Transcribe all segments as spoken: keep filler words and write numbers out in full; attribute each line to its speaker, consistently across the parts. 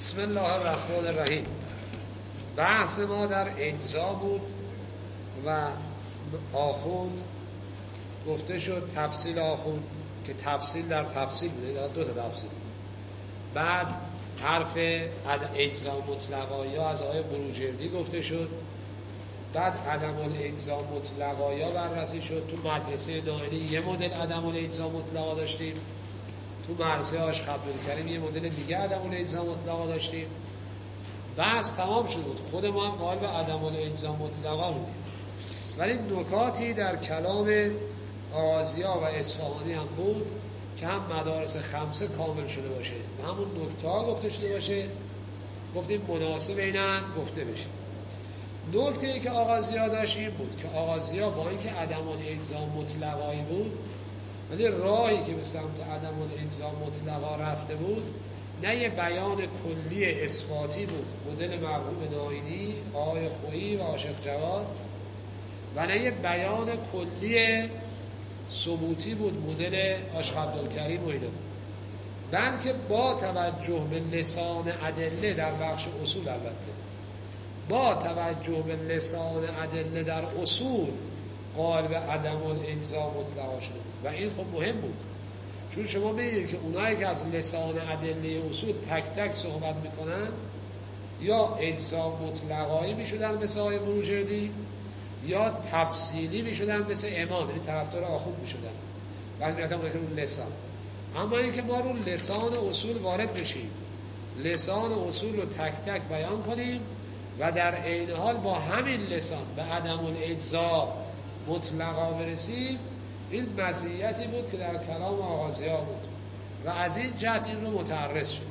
Speaker 1: بسم الله الرحمن الرحیم. بحث ما در اجزا بود و آخوند گفته شد تفصیل آخوند که تفصیل در تفصیل بوده، دو تا تفصیل. بعد حرف اجزا مطلقا یا از آقای بروجردی گفته شد. بعد عدم الاجزا مطلقا یا بررسی شد. تو مدرسه نائینی یه مدل عدم الاجزا مطلقا داشتیم، تو مدرسه آشق عبدالکریم یه مدل دیگه عدم الاجزا مطلقا داشتیم. بحث تمام شد بود، خود ما هم قائل به عدم الاجزا مطلقا بودیم، ولی نکاتی در کلام آغازیا و اصفهانی هم بود که هم مدارس خمسه کامل شده باشه و همون نکته ها گفته شده باشه. گفتیم مناسب اینم گفته بشه. نکته ای که آغازیا داشت این بود که آغازیا با اینکه عدم الاجزا مطلقایی بود، ولی راهی که به سمت عدم الاجزا مطلقا رفته بود نه یه بیان کلی اثباتی بود مدل مرحوم نائینی، آقای خویی و عاشق جواد، و نه یه بیان کلی ثبوتی بود مدل عاشق عبدالکریم و اینا، بلکه با توجه به لسان ادله در بخش اصول، البته با توجه به لسان ادله در اصول قائل به عدم الاجزا مطلقا شده و این خب مهم بود، چون شما میدید که اونایی که از لسان ادله اصول تک تک صحبت میکنن یا اجزا مطلقایی میشدن مثل آقای بروجردی یا تفصیلی میشدن مثل امام، یعنی طرفدار آخوند میشدن و میرفتن اون رو لسان. اما اینکه ما رو لسان اصول وارد بشیم، لسان اصول رو تک تک بیان کنیم و در عین حال با همین لسان به عدم الاجزا مطلقا برسیم، این مزیتی بود که در کلام آغازیا بود و از این جهت این رو متعرض شدیم.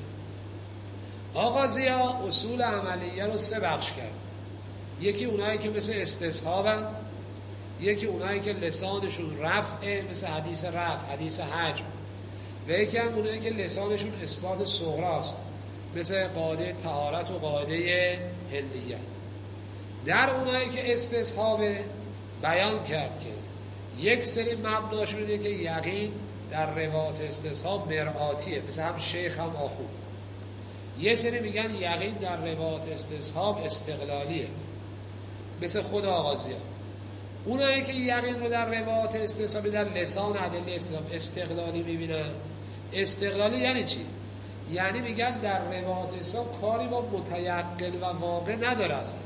Speaker 1: آغازیا اصول عملیه رو سه بخش کرد. یکی اونایی که مثل استصحابن، یکی اونایی که لسانشون رفعه مثل حدیث رفع، حدیث حجم، و یکی هم اونایی که لسانشون اثبات صغراست مثل قاعده طهارت و قاعده حلیت. در اونایی که استصحابه بیان کرد که یک سری مبناشون اینه که یقین در روایات استصحاب مرآتیه، مثل هم شیخ هم آخوند. یه سری میگن یقین در روایات استصحاب استقلالیه، مثل خود آغازیا. اونایی که یقین رو در روایات استصحاب در لسان ادله اسلام استقلالی میبینن. استقلالی یعنی چی؟ یعنی میگن در روایات استصحاب کاری با متیقن و واقع نداره، اصلا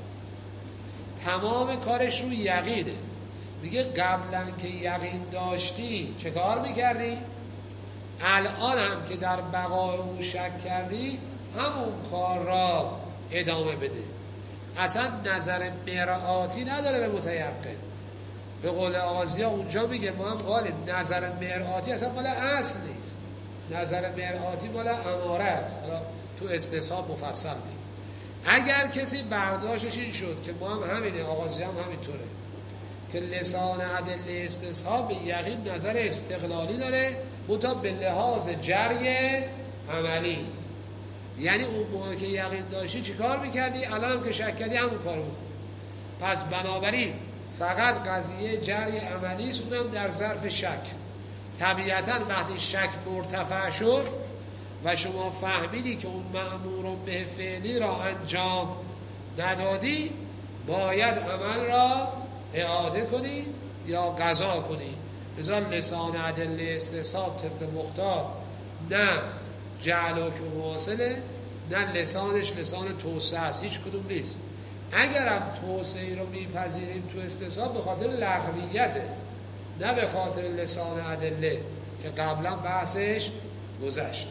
Speaker 1: تمام کارش رو یقینه. میگه قبلا که یقین داشتی چه کار میکردی؟ الان هم که در بقای او شک کردی همون کار را ادامه بده. اصلا نظر مرآتی نداره به متیقن. به قول آغازیا اونجا میگه ما هم قالیم نظر مرآتی اصلا مال اصل نیست، نظر مرآتی مال اماره است. حالا تو استصحاب مفصل میگه اگر کسی برداشتش این شد که ما هم همینه، آغازیا هم همینطوره که لسان ادله استصحاب به یقین نظر استقلالی داره منتها به لحاظ جری عملی، یعنی اون موقع که یقین داشتی چی کار میکردی؟ الان هم که شک کردی همون کار بود. پس بنابراین فقط قضیه جری عملی است، اونم در ظرف شک. طبیعتا وقتی شک مرتفع شد و شما فهمیدی که اون مأمور به فعلی را انجام ندادی، باید عمل را اعاده کنی یا قضا کنی. لذا لسان ادله استصحاب طبق مختار نه جعل و مواصله، نه لسانش لسان توسعه است، هیچ کدوم نیست. اگر هم توسعه رو میپذیریم تو استصحاب به خاطر لغویته، نه به خاطر لسان ادله که قبلا بحثش گذشت.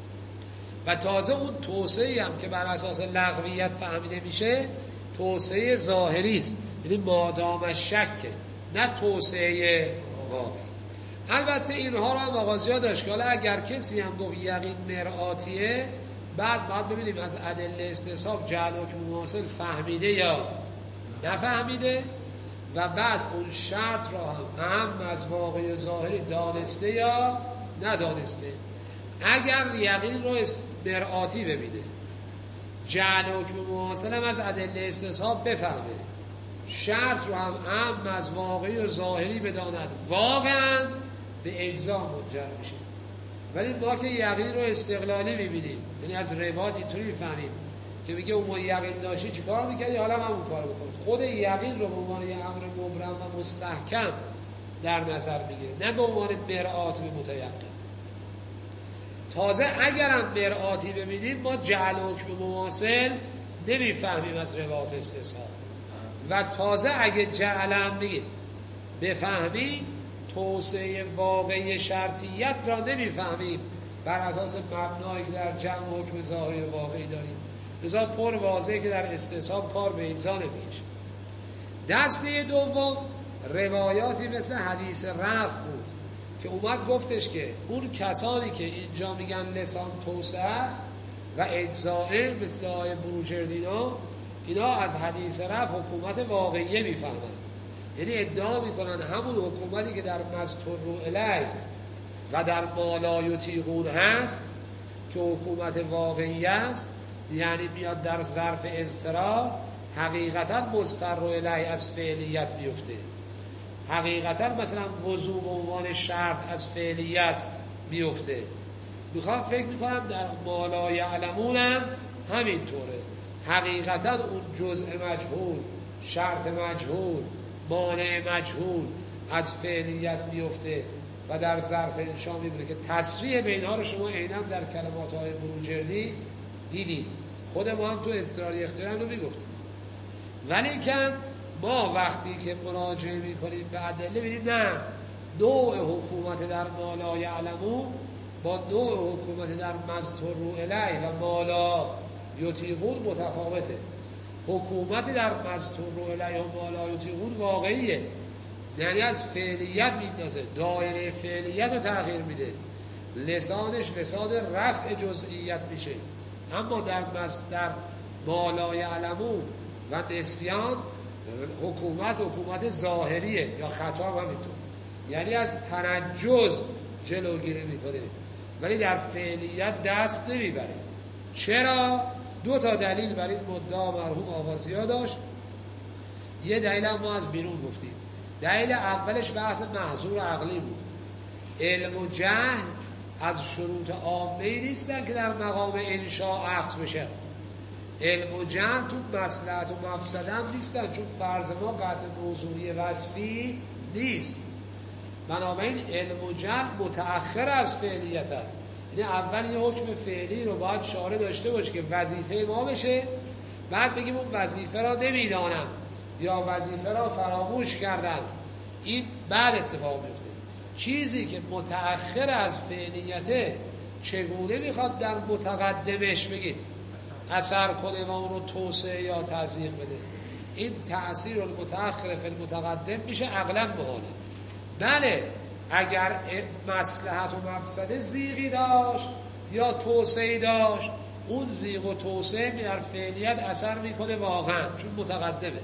Speaker 1: و تازه اون توسعه هم که بر اساس لغویت فهمیده میشه توسعه ظاهری است، یعنی مادام شکه، نه توسعه واقعی. البته اینها رو هم آغازیا داشت که حالا اگر کسی هم گفت یقین مرآتیه، بعد باید ببینیم از ادله استصحاب جعل و مواصل فهمیده یا نفهمیده و بعد اون شرط را هم هم از واقعی ظاهری دانسته یا ندانسته. اگر یقین رو مرآتی ببینه، جعل و مواصل هم از ادله استصحاب بفهمه، شرط رو هم هم از واقعی و ظاهری بداند، واقعا به اجزا منجر میشه. ولی ما که یقین رو استقلالی میبینیم، یعنی از روایت اینطوری میفهمیم که میگه اون یقین داشتی چیکار میکردی، حالا هم همون کارو بکن. خود یقین رو به عنوان یه امر مبرم و مستحکم در نظر میگیره، نه به عنوان مرآت به متیقن. تازه اگرم مرآتی ببینیم ما جعل حکم مماثل نمیفهمیم از روایت استثهار، و تازه اگه جعلم بگید بفهمیم توسعه واقعی شرطیت را نمیفهمیم بر اساس مبنایی که در جمع حکم ظاهری واقعی داریم. لذا پر واضحه که در استصحاب کار به اینجا نمیشه. دسته دوم روایاتی مثل حدیث رفع بود که اومد گفتش که اون کسانی که اینجا میگن لسان توسعه است و اجزائه مثل آیه بروجردینا، اینا از حدیث رفع حکومت واقعیه میفهمن، یعنی ادعا میکنن همون حکومتی که در مستر الی و در مالا یطیقون هست که حکومت واقعی است، یعنی میاد در ظرف اضطرار، حقیقتا مستر الی از فعلیت میفته، حقیقتا مثلا وضوع به عنوان شرط از فعلیت میفته. میخوام فکر میکنم در مالا یعلمون هم همینطوره، حقیقتا اون جزء مجهول، شرط مجهول، مانع مجهول از فعلیت میفته و در ظرف انشا میبونه که تصریح بینها رو شما عیناً در کلمات های بروجردی دیدید، خود ما هم تو اضطراری اختیاری رو میگفتیم. ولی که ما وقتی که مراجعه میکنیم به ادله ببینید نه، نوع حکومت در مالا یعلمون با نوع حکومت در مستر الی و مالا یطیقون متفاوته. حکومت در مستر الی و مالا یطیقون واقعیه، یعنی از فعلیت میندازه، دایره فعلیت رو تغییر میده، لسانش لسان رفع جزئیت میشه. اما در در مالا یعلمون و نسیان حکومت حکومت ظاهریه یا خطا هم همینطور، یعنی از تنجز جلوگیری میکنه ولی در فعلیت دست نمیبره. چرا؟ دو تا دلیل برای مدعا مرحوم آغازی‌ها داشت. یه دلیل هم ما از بیرون گفتیم. دلیل اولش بحث محظور عقلی بود. علم و جهل از شروط عامه‌ای نیستن که در مقام انشاء اخذ بشه. علم و جهل تو مصلحت و مفسده هم نیستن، چون فرض ما قطع موضوعی وصفی نیست. بنابراین علم و جهل متأخر از فعلیت هست. یعنی اول یه حکم فعلی رو باید شارع داشته باشه که وظیفه ما بشه، بعد بگیم اون وظیفه را نمیدانم یا وظیفه را فراموش کردم، این بعد اتفاق میفته. چیزی که متأخر از فعلیته چگونه میخواد در متقدمش بگید اثر کنه و اون رو توسعه یا تضییق بده؟ این تأثیر المتأخر فی المتقدم میشه عقلا محاله. بله اگر مصلحت و مفسده زیغی داشت یا توسعه داشت، اون زیغ و توسعه می در فعلیت اثر میکنه واقعا، چون متقدمه.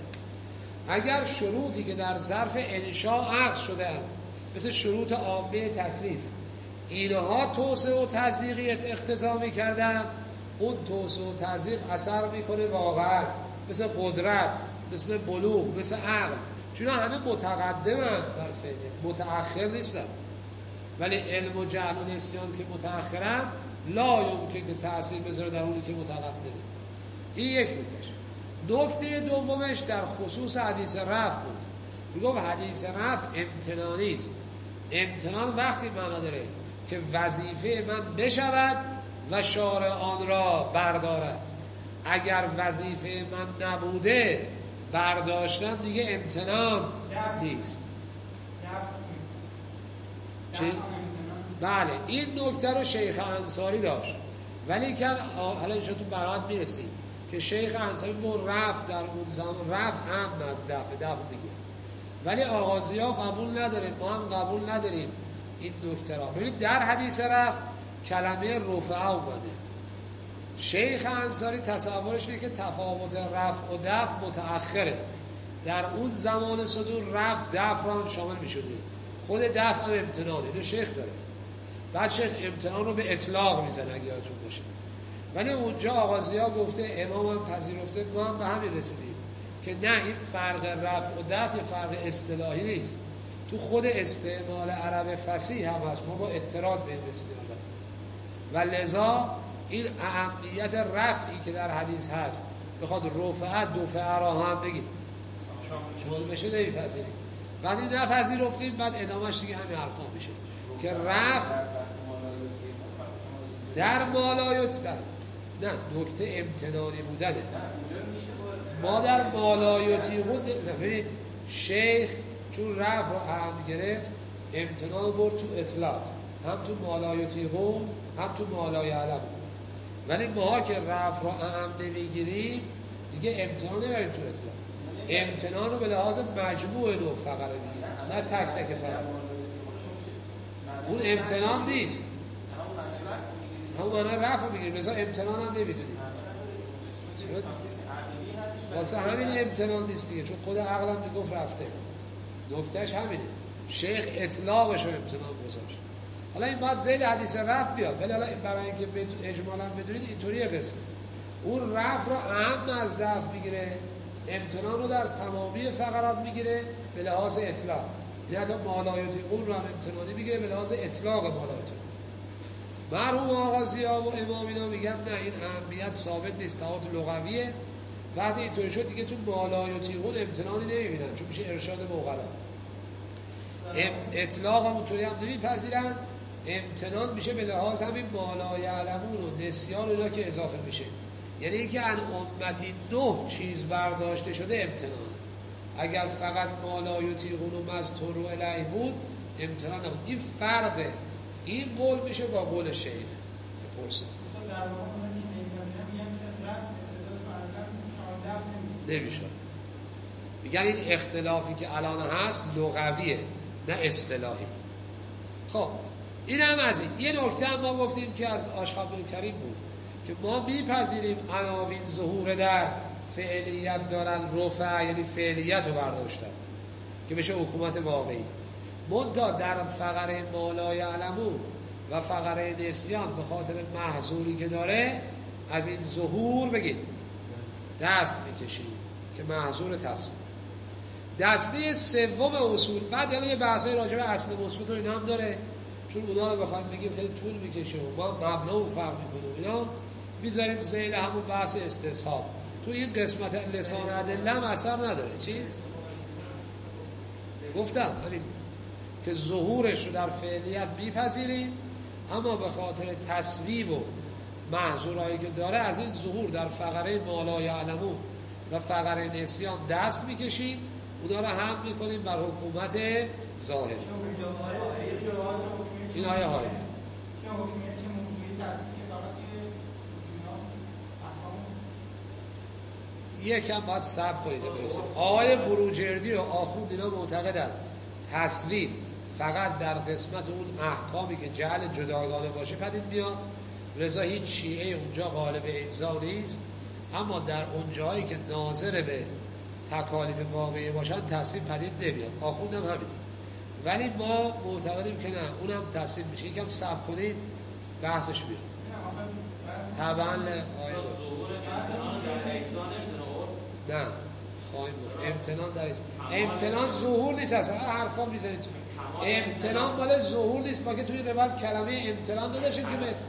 Speaker 1: اگر شروطی که در ظرف انشاء عقد شده مثل شروط عامه تکلیف، اینها توسعه و تضییقیت اقتضا میکردن، اون توسعه و تضییق اثر میکنه واقعا، مثل قدرت، مثل بلوغ، مثل عقل، چون همه متقدمن در فعلیت، متأخر نیستن. ولی علم و جهل و نسیان که متأخرن لا یمکن که تأثیر بذاره در اونی که متقدمه. این یک نکتهش. نکته دومش در خصوص حدیث رفع بود. میگم حدیث رفع امتنانی است. امتنان وقتی معنا داره که وظیفه من بشود و شارع آن را بردارد. اگر وظیفه من نبوده برداشتن دیگه امتنان نیست. چی؟ بله این نکته رو شیخ انصاری داشت، ولی که حالا اینجا تو برات میرسیم که شیخ انصاری میگه رفع در اون زمان رفع هم از دفع دفع میگه، ولی آغازی ها قبول نداره، ما هم قبول نداریم این نکته را. ببینید در حدیث رفع کلمه رفع اومده. شیخ انصاری تصورش اینه که تفاوت رفع و دفع متأخره، در اون زمان صدور رفع دفع را هم شامل می شده، خود دفع هم امتنانه، اینو شیخ داره. بعد شیخ امتنان رو به اطلاق میزنه اگه یادتون باشه، ولی اونجا آغازی ها گفته، امام هم پذیرفته، ما هم به همین رسیدیم که نه، این فرق رفع و دفع فرق اصطلاحی نیست، تو خود استعمال عرب فصیح هم هست، ما با اطراد به این رسیدیم. و لذا این اهمیت رفعی که در حدیث هست بخواد رفعت دفعه را هم بگید شامل بشه نمیپذیریم. وقتی نپذیرفتیم بعد ادامهش دیگه همین حرفا میشه که رفع در مالایت نه نکته امتنانی بودنه. ما در مالایتی بود نبینید شیخ چون رفع رو اهم گرفت امتنان برد تو اطلاق، هم تو مالایتی قوم هم تو مالای علم. ولی ما که رفع رو اهم نمیگیریم دیگه امتنان نبریم تو اطلاق، امتنان رو به لحاظ مجموع نوع فقره بگیریم نه تک تک فقره. اون امتنان نیست، همون معنی رفع رو بگیریم، لذا امتنان هم نمیدونیم. واسه همین امتنان نیست دیگه، چون خود عقلم میگفت رفته. نکتهش همینه، شیخ اطلاقش رو امتنان گذاشت. حالا این باید زید حدیث رفع بیاد، ولی حالا برای اینکه اجمالا بدونید اینطوری قصه اون رفع رو اهم از دفع میگیره، امتنان رو در تمامی فقرات میگیره به لحاظ اطلاق. یعنی حتی مالایتی اون رو هم امتنانی میگیره به لحاظ اطلاق مالایتی. مرحوم آغازی‌ها و امامینا میگن نه این اهمیت ثابت نیست، تفاوت لغویه. وقتی اینطوری شد دیگه تو مالایتی اون امتنانی نمیبینن، چون میشه ارشاد موغلا. اطلاق هم اونطوری هم نمیپذیرن، امتنان میشه به لحاظ همین مالای علمون و نسیان اونا که اضافه میشه. یعنی اینکه ان امتی نه چیز برداشته شده امتنانه. اگر فقط مالایتی اون و مذکور و الیه بود امتنان نبود. این فرقه، این قول میشه با قول شیخ که پرسه نمیشه. میگن این اختلافی که الان هست لغویه نه اصطلاحی. خب این هم از این. یه نکته هم ما گفتیم که از آشخاب کریم بود که ما میپذیریم عناوین ظهور در فعلیت دارن، رفع یعنی فعلیت رو برداشتن که بشه حکومت واقعی. منتها در فقره مالای علمون و فقره نسیان به خاطر محظوری که داره از این ظهور بگید دست میکشیم که محظور تصویر. دسته سوم اصول بعد یعنی یه بحثای راجع به اصل مثبت و اینا هم داره، چون اونا رو بخوایم بگیم خیلی طول میکشه و ما مبنا و فرق میکنیم، اینا میذاریم ذیل همون بحث استصحاب. تو این قسمت لسان ادله هم اثر نداره. چی؟ گفتم همین که ظهورش رو در فعلیت میپذیریم، اما به خاطر تصویب و محظورایی که داره از این ظهور در فقره مالای علمون و فقره نسیان دست میکشیم، اونا رو هم میکنیم بر حکومت ظاهر. این آیه های یکم باید صبر کنید برسیم. آقای بروجردی و آخوند اینا معتقدن تصویب فقط در قسمت اون احکامی که جعل جداگانه باشه پدید میاد، رضا هیچ شیعه اونجا غالب اجزا نیست، اما در اون جایی که ناظر به تکالیف واقعی باشن تصویب پدید نمیاد. آخوند هم همینه، ولی ما معتقدیم که نه، اونم تصویب میشه. یکم صبر کنید بحثش میاد. طبعا آیه نه خواهیم گفت امتنان در ایست. امتنان ظهور نیست، اصلا حرفا میزنید تو امتنان مال ظهور نیست. ما که توی روایت کلمه امتنان نداشتیم که بهت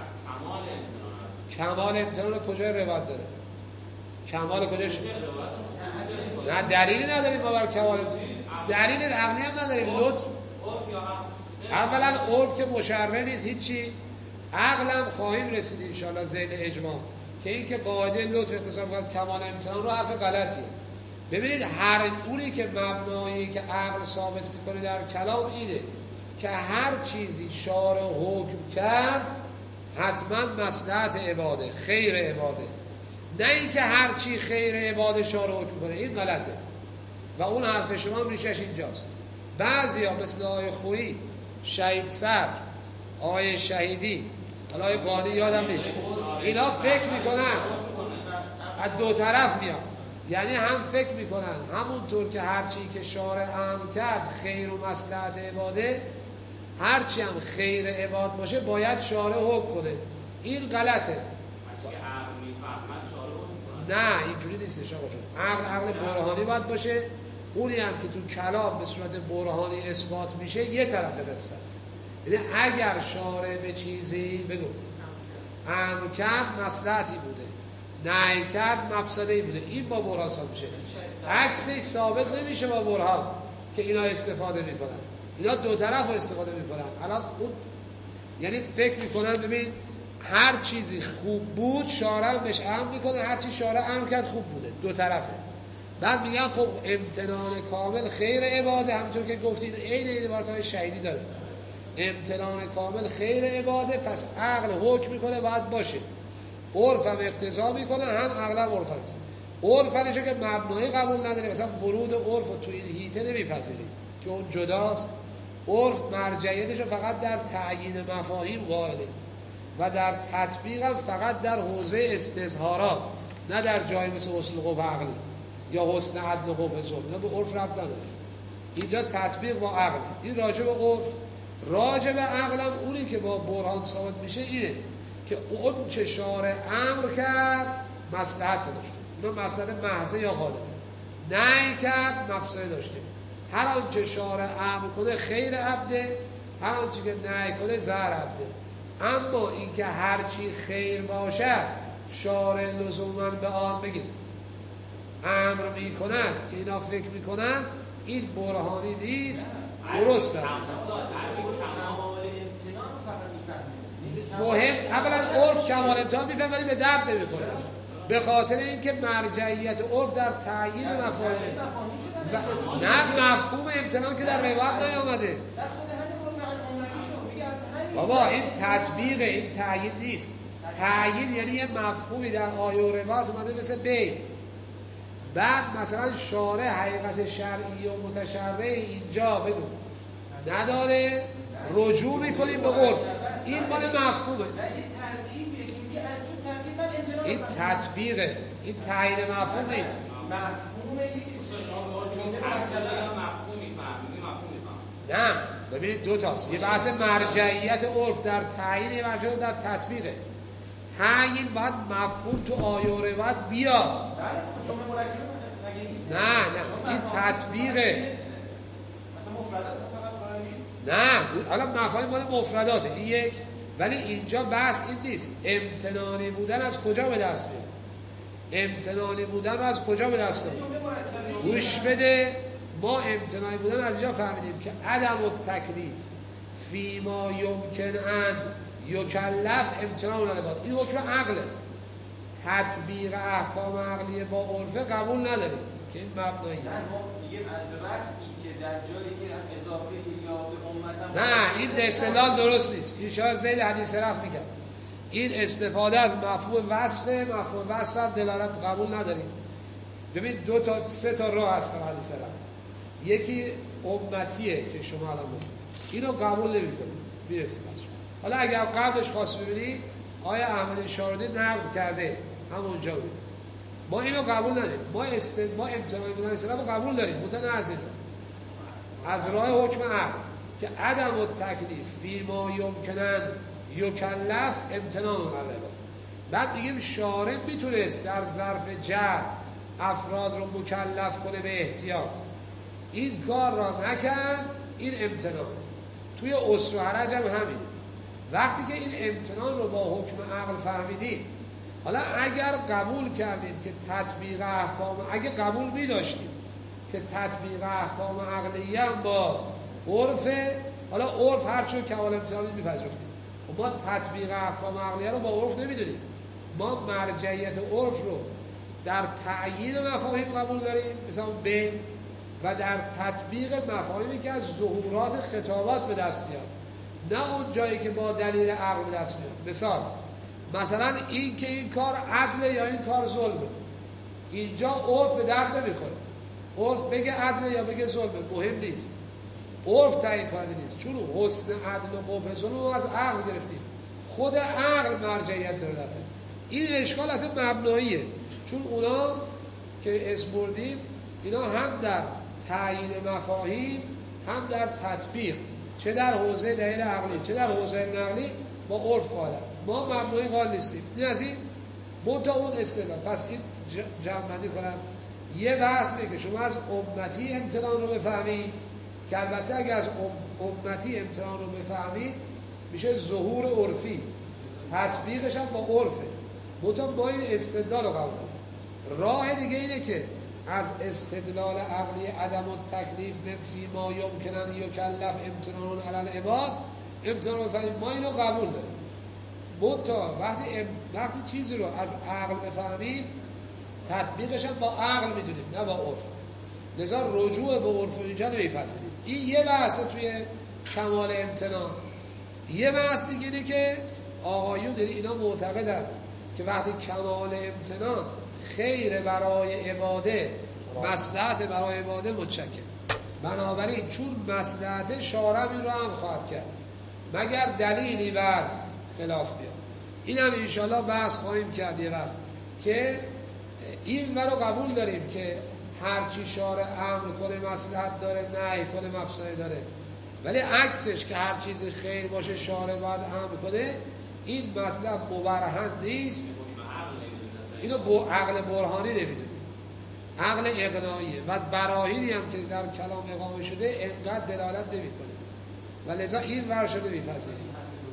Speaker 1: کمال امتنان کجای روایت داره؟ کمال کجاش؟ نه دلیلی نداریم ما بر کمال دلیل عقلی هم نداریم. لطف اولا عرف که مشرع نیست هیچی، عقلم خواهیم رسید انشاءالله ذیل اجماع که این که قاعده لطف اختصار کنند کمال امتنان رو حرف غلطیه. ببینید هر اونی که مبنایی که عقل ثابت میکنه در کلام اینه که هر چیزی شارع حکم کرد حتما مصلحت عباده، خیر عباده، نه اینکه هر چی خیر عباده شارع حکم کنه. این غلطه و اون حرف شما هم ریشش اینجاست. بعضی ها مثل آقای خویی، شهید صدر، آقای شهیدی، حالا آقای قاضی یادم نیست، اینا فکر میکنن از دو طرف میاد، یعنی هم فکر میکنن همونطور که هرچی که شارع امر کرد خیر و مصلحت عباده، هرچی هم خیر عباد باشه باید شارع حکم کنه. این غلطه. نه اینجوری نیستش آقا جون. عقل عقل برهانی باید باشه. اونی هم که تو کلام به صورت برهانی اثبات میشه یه طرف قصه است. یعنی اگر شارع به چیزی بگو امر کرد مصلحتی بوده، نهی کرد مفسده‌ای بوده. این با برهان ثابت میشه. عکسش ثابت نمیشه با برهان که اینا استفاده میکنن. اینا دو طرف رو استفاده میکنن. الان اون یعنی فکر میکنن ببین هر چیزی خوب بود شارع بهش امر میکنه، هر چی شارع امر کرد خوب بوده، دو طرفه. بعد میگن خب امتنان کامل خیر عباده، همونطور که گفتین عین این عبارت‌های شهیدی داره. امتنان کامل خیر عباده، پس عقل حکم میکنه باید باشه، عرف هم اقتضا میکنه، هم عقل هم عرف هست. عرف هنشو که مبنایی قبول نداره، مثلا ورود عرف رو تو این هیته نمیپذیریم که اون جداست. عرف مرجعیتشو فقط در تعیین مفاهیم قائله و در تطبیق هم فقط در حوزه استظهارات، نه در جای مثل حسن قبح عقلی یا حسن عدل قبح ظلم. نه به عرف ربط نداره. اینجا تطبیق با عقل. این راجع به عرف. راجع به عقلم اونی که با برهان ثابت میشه اینه که اون چه شارع امر کرد مصلحت داشته، اون مصلحت محض یا غالب، نهی کرد مفسده داشته. هر آنچه شارع امر کنه خیر عبده، هر آنچه که نهی کنه ضرر عبده. اما اینکه هر چی خیر باشد شارع لزوما به آن بگید امر میکنند که اینا فکر میکنند، این برهانی نیست، درست است. مهم اولا عرف کمال امتحان میفهم ولی به درد نمیکنه، به خاطر اینکه مرجعیت عرف در تعیین مفاهیم نه مفهوم امتنان که در روایت نیامده. بابا این تطبیق، این تعیین نیست. تعیین یعنی یه مفهومی در آیه و روایت اومده مثل بی، بعد مثلا شارع حقیقت شرعی و متشرع اینجا بگو نداره، رجوع میکنیم به عرف. این مال مفهومه، این تطبیقه، این تعیین مفهوم نیست. نه ببینید دو تاست، یه بحث مرجعیت عرف در تعیین، یه مرجعیت در تطبیقه. تعیین باید مفهوم تو آیه و روایت بیاد. نه نه این تطبیقه. نه حالا مفاهیم مال مفرداته این یک، ولی اینجا بحث این نیست. امتنانی بودن از کجا به دست میاد؟ امتنانی بودن رو از کجا به دست میاد؟ گوش بده. ما امتنانی بودن از اینجا فهمیدیم که عدم التکلیف فیما یمکن ان یکلف امتنان العباد. این حکم عقله. تطبیق احکام عقلی با عرف قبول نداریم که این مبنایی.
Speaker 2: ما میگیم از رفعی که در جایی که اضافه یا به امت
Speaker 1: نه این استدلال درست نیست. این شاید ذیل حدیث رفع میگم. این استفاده از مفهوم وصف، مفهوم وصف دلالت قبول نداریم. ببین دو تا سه تا راه هست برای حدیث رفع. یکی امتیه که شما الان گفتید، اینو قبول نمی‌کنید میرسید. حالا اگر قبلش خواست ببینید آیا احمد شاردی نقل کرده همونجا بود، ما اینو قبول نداریم. ما است ما امتناعی بودن اسلام رو قبول داریم متنازل از راه حکم عقل که عدم التکلیف فیما یمکنن یکلف امتنان العباد. بعد میگیم شارع میتونست در ظرف جر افراد رو مکلف کنه به احتیاط، این کار را نکرد، این امتنان. توی اسر و حرج هم همینه. وقتی که این امتنان رو با حکم عقل فهمیدیم، حالا اگر قبول کردیم که تطبیق احکام، اگه قبول می داشتیم که تطبیق احکام عقلیه هم با عرفه، حالا عرف هرچون کمال امتنانی می پذیرفتیم. ما تطبیق احکام عقلیه رو با عرف نمی دونیم. ما مرجعیت عرف رو در تعیین مفاهیم قبول داریم مثلا به، و در تطبیق مفاهیمی که از ظهورات خطابات به دست میاد، نه اون جایی که با دلیل عقل به دست میاد. مثال مثلا این که این کار عدله یا این کار ظلمه، اینجا عرف به درد نمیخوره. عرف بگه عدله یا بگه ظلمه مهم نیست، عرف تعیین کننده نیست، چون حسن عدل و قبح ظلم رو از عقل گرفتیم. خود عقل مرجعیت داره. این اشکالات مبناییه، چون اونا که اسم بردیم اینا هم در تعیین مفاهیم هم در تطبیق، چه در حوزه دلیل عقلی چه در حوزه نقلی با عرف قائلن. ما مبنایی قائل نیستیم. این از این منتها اون استدلال. پس این جمع بندی کنم، یه بحث اینه که شما از امتی امتنان رو بفهمید، که البته اگر از امتی امتنان رو بفهمید میشه ظهور عرفی، تطبیقش هم با عرفه. منتها ما این استدلال رو قبول کنیم. راه دیگه اینه که از استدلال عقلی عدم التکلیف فی ما یمکن ان یکلف امتنان علی العباد امتنان فهمیم، ما اینو قبول داریم. منتها وقتی وقتی چیزی رو از عقل بفهمیم تطبیقش هم با عقل میدونیم نه با عرف. لذا رجوع به عرف اینجا نمیپذیریم. این یه بحث توی کمال امتنان. یه بحث دیگه اینه که آقایون داری اینا معتقدن که وقتی کمال امتنان خیر برای عباده مصلحت برای عباده متشکل، بنابراین چون مصلحت شارع این رو هم خواهد کرد مگر دلیلی بر خلاف بیاد. این هم انشاءالله بحث خواهیم کرد یه وقت که این رو قبول داریم که هر چی شارع امر کنه مصلحت داره، نهی کنه مفسده داره، ولی عکسش که هر چیزی خیر باشه شارع باید امر کنه، این مطلب مبرهن نیست. اینو با عقل برهانی نمیدونیم، عقل اقناعیه و براهینی هم که در کلام اقامه شده انقدر دلالت نمیکنه و لذا این ورشو نمیپذیریم.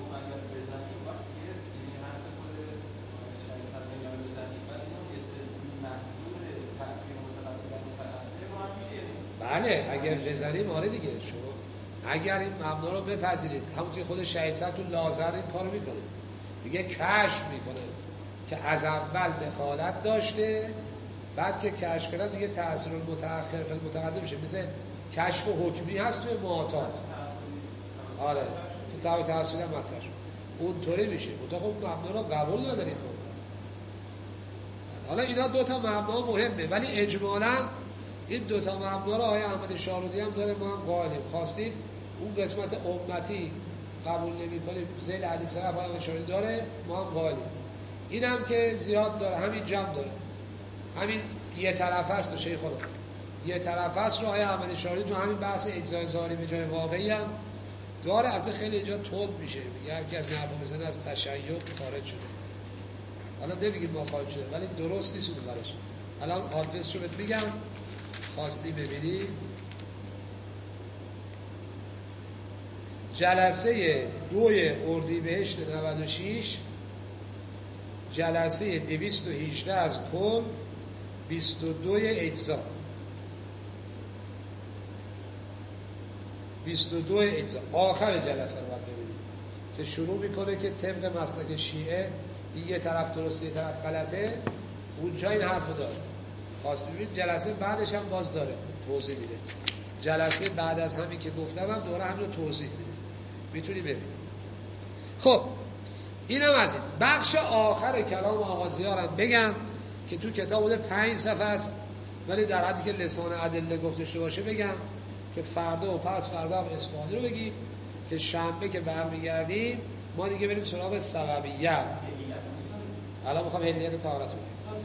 Speaker 1: بله اگر بزنیم آره دیگه. شما اگر این مبنا رو بپذیرید، همونطور خود شهید صدر تو لازر این کارو میکنه، میگه کشف میکنه که از اول دخالت داشته، بعد که کشف کردن دیگه تأثیر المتأخر فی المتقدم میشه. مثل کشف حکمی هست توی معاطات، آره تو تابع تأثیر هم مطرح شد، اونطوری میشه. منتها خب مبنا رو قبول نداریم. حالا اینا دو تا مبنا مهمه، ولی اجمالاً این دو تا مبنا رو آقای احمد شارودی هم داره، ما هم قائلیم. خواستید اون قسمت امتی قبول نمی‌کنیم، ذیل حدیث رفع آقای احمد شارودی داره، ما هم قائلیم. این هم که زیاد داره، همین جمع داره، همین یه طرف است. و شیخ خدا یه طرف است رو آقای احمد شارودی تو همین بحث اجزای ظاهری به جای واقعی هم داره. البته خیلی اینجا تند میشه، میگه هر کی از این حرفا بزنه از تشیع خارج شده. حالا نمیگیم ما خارج شده، ولی درست نیست اون براش. الان آدرس رو بهت میگم، خواستی ببینی. جلسه دوی اردیبهشت نود و شش، جلسه دویست و هجده از کل، بیست و دو اجزا، بیست و دو اجزا آخر جلسه رو باید ببینید که شروع میکنه که طبق مسلک شیعه یه طرف درسته یه طرف غلطه. اونجا این حرف داره. خواستی ببینید جلسه بعدش هم باز داره توضیح میده. جلسه بعد از همین که گفتم هم دوره همین رو توضیح میده، میتونی ببینید. خب اینم از این بخش آخر کلام آقا ضیا بگم که تو کتاب بوده پنج صفحه است، ولی در حدی که لسان ادله گفته باشه بگم که فردا و پس فردا هم اصفهانی رو بگیم که شنبه که برمیگردیم ما دیگه بریم سراغ سببیت. الان میخوام هلیت طهارت رو بگیم.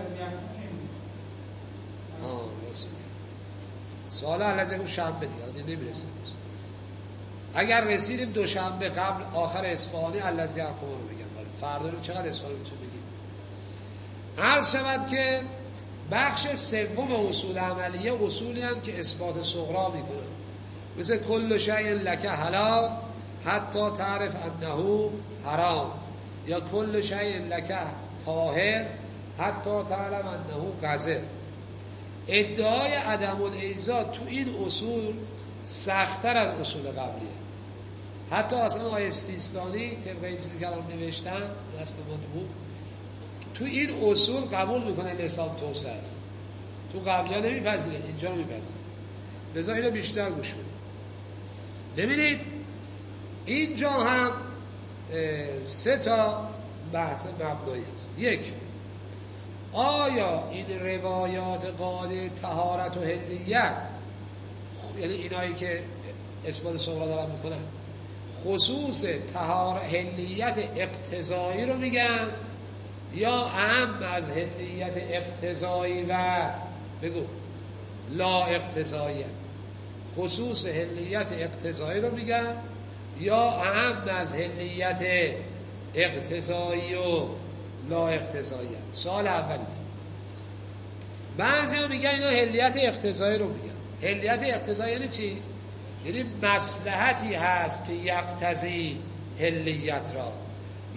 Speaker 1: آه رسول سوال الازه اون شنبه دیگه دیگه نمیرسیم. اگر رسیدیم دوشنبه قبل آخر اصفهانی الازه احکام رو بگم. فردا رو چقدر اصفهانی رو بگیم. عرض شود که بخش سوم اصول عملیه اصولی هستند که اثبات صغرا میکنن، مثل کل شیء لک حلال حتی تعرف انه حرام، یا کل شیء لک طاهر حتی تعلم انه قذر. ادعای عدم الایجاد تو این اصول سخت‌تر از اصول قبلیه. حتی اصلا آیه سیستانی طبق این چیزی که الان نوشتن دست ما بود تو این اصول قبول میکنه لسان توسعه است، تو قبلی ها نمیپذیره، اینجا رو میپذیره. لذا اینو بیشتر گوش بدید. ببینید اینجا هم سه تا بحث مبنایی است. یک، آیا این روایات قاعده طهارت و حلیت، یعنی اینایی که اثبات صغرا دارن میکنن، خصوص طهارت حلیت اقتضایی رو میگن یا اهم از حلیت اقتضایی و بگو لا اقتضایی؟ خصوص حلیت اقتضایی رو میگن یا اهم از حلیت اقتضایی و لا اقتضایی؟ سوال اولی. بعضی ها میگن اینا حلیت اقتضایی رو میگن. حلیت اقتضایی یعنی چی؟ یعنی مصلحتی هست که یقتضی حلیت را،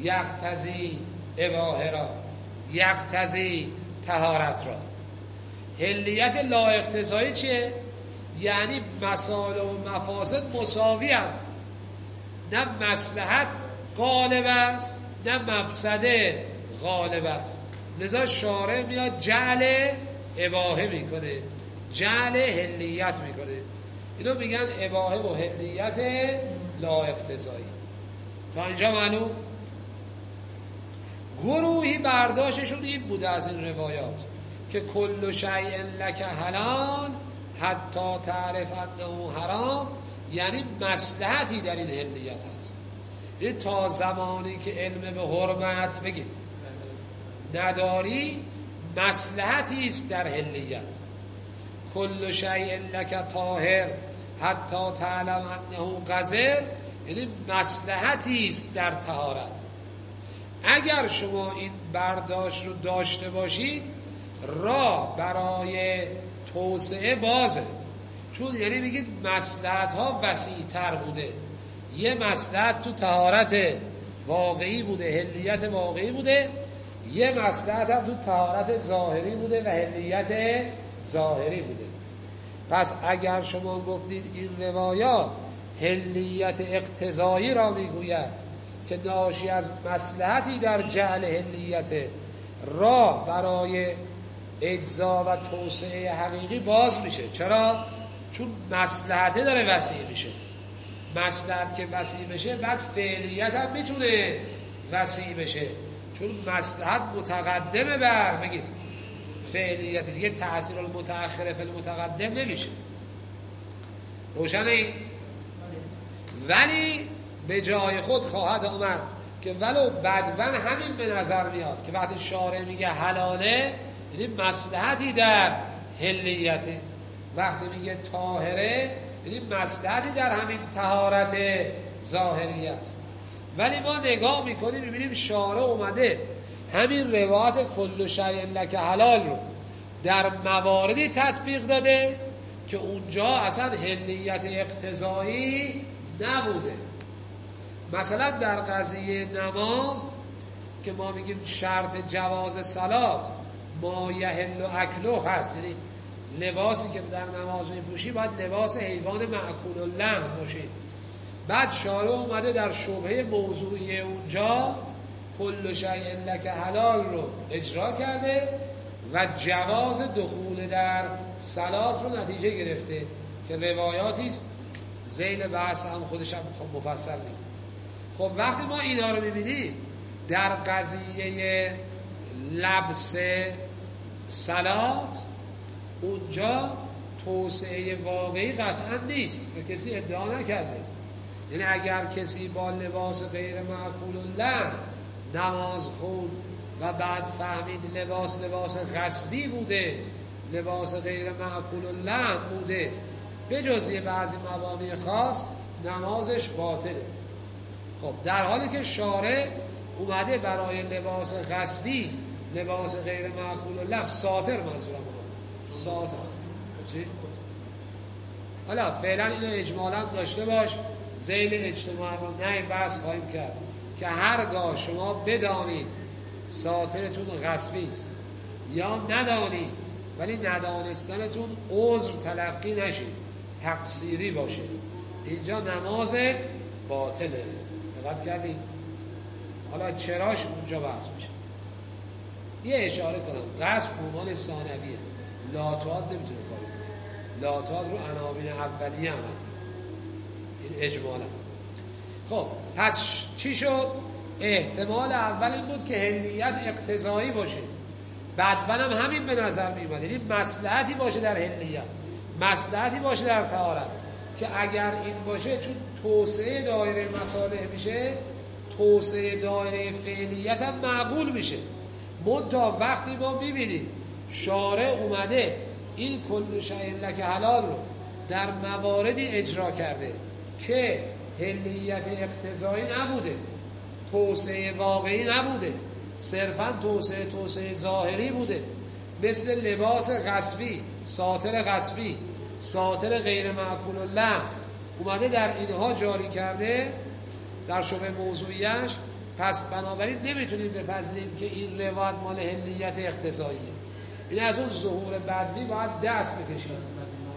Speaker 1: یقتضی اباحه را، یقتضی طهارت را. حلیت لا اقتضایی چیه؟ یعنی مصالح و مفاسد مساوی هست، نه مصلحت غالب است نه مفسده غالب است. لذا شارع میاد جعل اباحه میکنه، جعل حلیت میکنه. اینو میگن اباحه و حلیت لا اقتضایی. تا اینجا معلوم؟ گروهی برداشتشون این بوده از این روایات که کل شیء لک حلال حتی تعرف انه حرام، یعنی مصلحتی در این حلیت هست. یعنی تا زمانی که علم به حرمت بگید نداری، مصلحتی است در حلیت. کل شیء لک طاهر حتی تعلم انه قذر، یعنی مصلحتی است در طهارت. اگر شما این برداشت رو داشته باشید، راه برای توسعه بازه. چون یعنی بگید مصلحت ها وسیع تر بوده. یه مصلحت تو طهارت واقعی بوده، حلیت واقعی بوده، یه مصلحت هم تو طهارت ظاهری بوده و حلیت ظاهری بوده. پس اگر شما گفتید این روایات حلیت اقتضایی را میگوید که ناشی از مصلحتی در جعل حلیت، راه برای اجزا و توسعه حقیقی باز میشه. چرا؟ چون مصلحته داره وسیع میشه. مصلحت که وسیع بشه، بعد فعلیت هم میتونه وسیع بشه، چون مصلحت متقدمه بر بگید فعلیت دیگه، تأثیر المتأخر فی المتقدم نمیشه. روشنه؟ ولی به جای خود خواهد آمد که ولو بدون همین به نظر میاد که وقتی شارع میگه حلاله، یعنی مصلحتی در حلیته. وقتی میگه طاهره، یعنی مصلحتی در همین طهارت ظاهری است. ولی ما نگاه میکنیم میبینیم شارع اومده همین روایت کل شیء لک حلال رو در مواردی تطبیق داده که اونجا اصلا حلیت اقتضایی نبوده. مثلا در قضیه نماز که ما میگیم شرط جواز صلات ما یحل اکله هست، یعنی لباسی که در نماز میپوشی باید لباس حیوان مأکول اللحم باشه. بعد شارع اومده در شبهه موضوعی اونجا کل شیء لک حلال رو اجرا کرده و جواز دخول در صلات رو نتیجه گرفته که روایاتی است ذیل بحث هم خودش هم مفصل میگه. خب وقتی ما اینا رو میبینیم در قضیه لبس صلات، اونجا توسعه واقعی قطعا نیست و کسی ادعا نکرده. یعنی اگر کسی با لباس غیر معقول اللحم نماز خوند و بعد فهمید لباس لباس غصبی بوده، لباس غیر معقول اللحم بوده، به جز یه بعضی موانع خاص، نمازش باطله. خب در حالی که شارع اومده برای لباس غصبی، لباس غیر معقول اللحم، ساتر منظورم ساتر چی؟ حالا فعلا اینو اجمالا داشته باش، ذیل اجتماع رو نه بحث خواهیم کرد که هرگاه شما بدانید ساترتون غصبی است یا ندانید، ولی ندانستنتون عذر تلقی نشید، تقصیری باشه، اینجا نمازت باطله. دقت کردید؟ حالا چراش اونجا بحث میشه. یه اشاره کنم، غصب عنوان ثانویه، لاتوات نمیتونه کاری کنه. لاتوات رو عناوین اولیه هم این اجمالا. خب پس چی شد؟ احتمال اول این بود که حلیت اقتضایی باشه، بعداً هم همین به نظر میاد، یعنی مصلحتی باشه در حلیت، مصلحتی باشه در طهارت، که اگر این باشه چون توسعه دایره مصالح میشه، توسعه دایره فعلیت هم معقول میشه. منتها وقتی ما میبینیم شارع اومده این کل شیء لک حلال رو در مواردی اجرا کرده که حلیت اقتضایی نبوده، توسعه واقعی نبوده، صرفا توسعه توسعه ظاهری بوده، مثل لباس غصبی، ساتر غصبی، ساتر غیر معقول اللحم، اومده در اینها جاری کرده در شبه موضوعیش، پس بنابراین نمیتونیم بپذیریم که این روایت مال هلیت اقتضاییه. این از اون ظهور بدوی باید دست بکشید.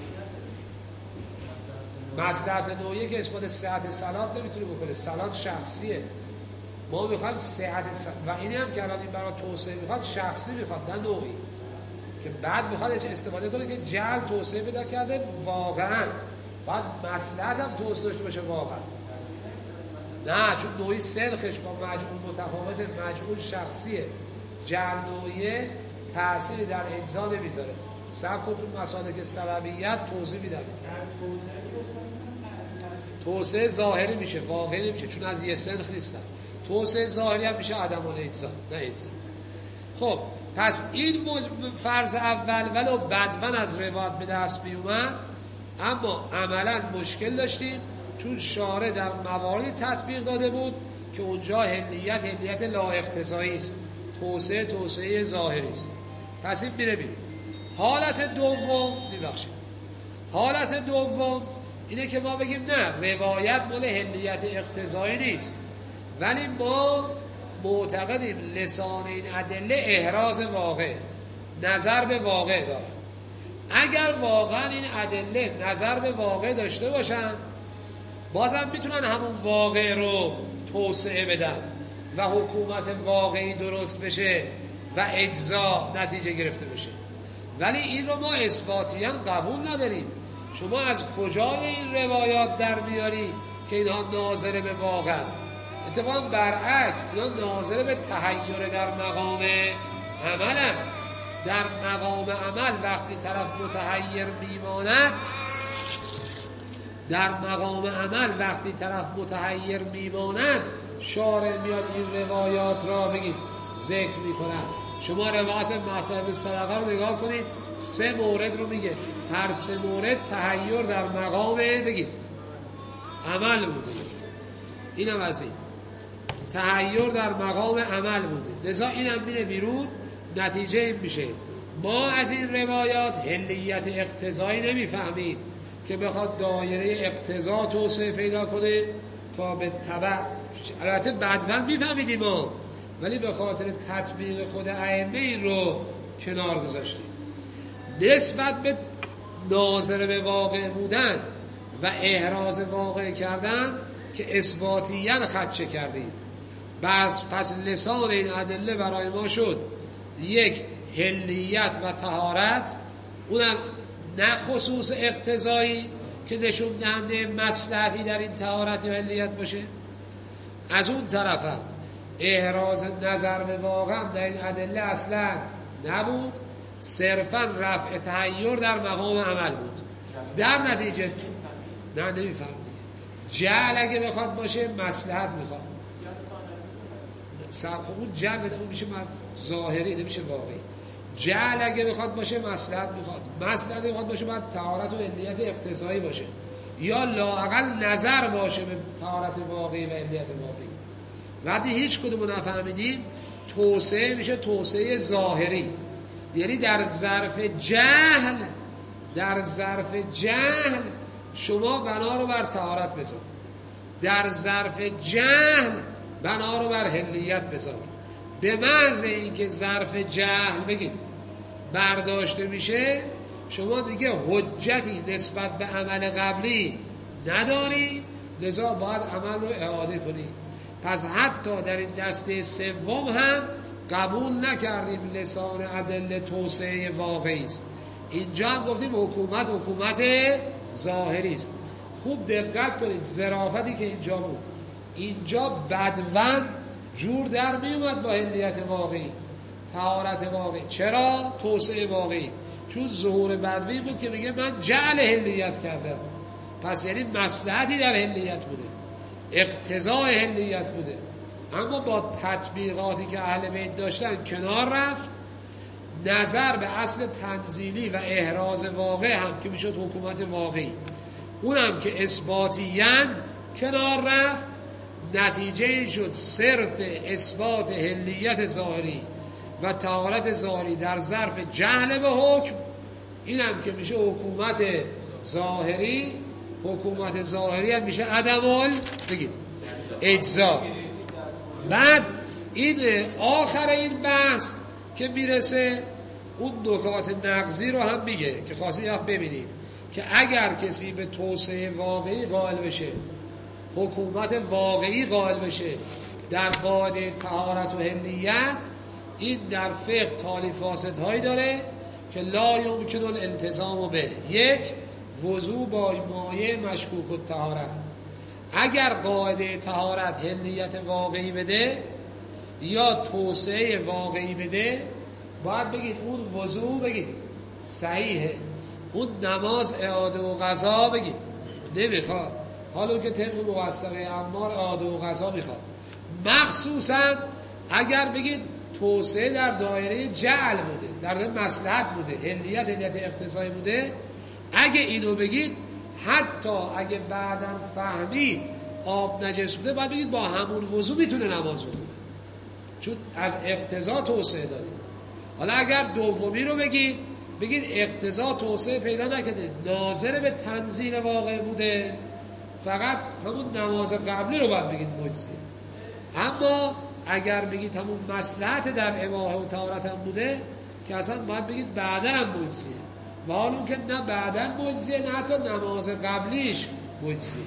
Speaker 1: مصلحت نوعی که اثبات صحت صلات نمیتونه بکنه، صلات شخصیه. ما میخوایم صحت صلات و اینی هم که الان این برای توسعه میخواد شخصی میخواد نه نوعی، که بعد میخواد استفاده کنه که جعل توسعه پیدا کرده واقعا بعد مصلحت هم توسعه داشته باشه واقعا. نه چون نوعی سرخش با مجموع متفاوت، مجموع شخصیه. جعل نوعیه تأثیری در اجزا نمیذاره. سب کن تو مسالک سببیت توضیح میدن. توسعه ظاهری میشه، واقعی نمیشه، چون از یه سنخ نیستن. توسعه ظاهری هم میشه عدم الاجزا، نه اجزا. خب پس این فرض اول ولو بدون از روایت به دست میومد، اما عملا مشکل داشتیم چون شارع در مواردی تطبیق داده بود که اونجا هلیت هلیت لا اقتضایی است، توسعه توسعه ظاهری است. پس این میره میره حالت دوم میبخشید حالت دوم اینه که ما بگیم نه روایت مال هلیت اقتضایی نیست، ولی ما معتقدیم لسان این ادله احراز واقع، نظر به واقع دارن. اگر واقعا این ادله نظر به واقع داشته باشن بازم میتونن همون واقع رو توسعه بدن و حکومت واقعی درست بشه و اجزا نتیجه گرفته بشه. ولی این رو ما اثباتیاً قبول نداریم. شما از کجای این روایات در میاری که اینها ناظر به واقع؟ اتفاقا برعکس، اینها ناظر به تحیر در مقام عمل. در مقام عمل وقتی طرف متحیر میماند در مقام عمل وقتی طرف متحیر میماند شارع میاد این روایات را بگید ذکر میکنن. شما روایت مصحف صدقه رو نگاه کنید، سه مورد رو میگه، هر سه مورد تحیر در مقام بگید عمل بوده. این هم از این تحیر در مقام عمل بوده، لذا این هم میره بیرون. نتیجه این میشه ما از این روایات هلیت اقتضایی نمیفهمیم که بخواد دایره اقتضا توسعه پیدا کنه تا به تبع. البته بدون میفهمیدیم ما، ولی به خاطر تطبیق خود ائمه این رو کنار گذاشتیم. نسبت به ناظر به واقع بودن و احراز واقع کردن که اثباتیاً خدشه کردیم. بس پس لسان این ادله برای ما شد یک هلیت و طهارت، اونم نه خصوص اقتضایی که نشون دهنده مصلحتی در این طهارت و هلیت باشه. از اون طرف هم احراز نظر به واقع در این ادله اصلا نبود، صرفا رفع تحیر در مقام عمل بود. در نتیجه تو نه نمیفهم دیگه. جعل اگه بخواد باشه مصلحت میخواد، خب اون جعل بده اون میشه ظاهری، نمیشه واقعی. جعل اگه بخواد باشه مصلحت میخواد، مصلحت بخواد باشه باید طهارت و علیت اقتضایی باشه، یا لااقل نظر باشه به طهارت واقعی و علیت واقعی. وقتی هیچ کدومو نفهمیدیم توسعه میشه توسعه ظاهری، یعنی در ظرف جهل در ظرف جهل شما بنا رو بر طهارت بذار، در ظرف جهل بنا رو بر حلیت بذار. به محض اینکه ظرف جهل بگید برداشته میشه شما دیگه حجتی نسبت به عمل قبلی نداری، لذا باید عمل رو اعاده کنی. پس حتی در این دسته سوم هم قبول نکردیم لسان ادله توسعه واقعی است. اینجا هم گفتیم حکومت حکومت ظاهری است. خوب دقت کنید ظرافتی که اینجا بود، اینجا بدون جور در می اومد با هلیت واقعی، طهارت واقعی. چرا توسعه واقعی؟ چون ظهور بدوی بود که میگه من جعل هلیت کردم، پس یعنی مصلحتی در هلیت بوده، اقتضای هلیت بوده. اما با تطبیقاتی که اهل بیت داشتن کنار رفت، نظر به اصل تنزیلی و احراز واقع هم که میشد حکومت واقعی، اونم که اثباتیاً کنار رفت. نتیجه این شد صرف اثبات هلیت ظاهری و طهارت ظاهری در ظرف جهل به حکم، اینم که میشه حکومت ظاهری. حکومت ظاهری هم میشه عدم ال بگید اجزا. بعد این آخر این بحث که میرسه اون نکات نقضی رو هم میگه که خواستید یه وقت ببینید که اگر کسی به توسعه واقعی قائل بشه، حکومت واقعی قائل بشه در قاعده طهارت و حلیت، این در فقه تالی فاسدهایی داره که لا یمکن الالتزام به. یک، وضو با مایع مشکوک الطهارت. اگر قاعده طهارت حلیت واقعی بده یا توسعه واقعی بده، باید بگید اون وضو بگید صحیحه، اون نماز اعاده و قضا بگید نمیخواد، حالا که طبق موثقه عمار اعاده و قضا میخواد. مخصوصا اگر بگید توسعه در دایره جعل بوده، در دایره مصلحت بوده، حلیت حلیت اقتضایی بوده، اگه اینو بگید حتی اگه بعداً فهمید آب نجس بوده، باید بگید با همون وضو میتونه نماز بخونه، چون از اقتضا توسعه دارید. حالا اگر دومی رو بگید، بگید اقتضا توسعه پیدا نکرده، ناظر به تنزیل واقع بوده، فقط همون نماز قبلی رو باید بگید مجزیه. اما اگر بگید همون مصلحت در اباحه و طهارت هم بوده که اصلا باید بگید بعدا هم مجزیه، و حالا که نه بعدا مجزیه نه حتی نماز قبلیش مجزیه.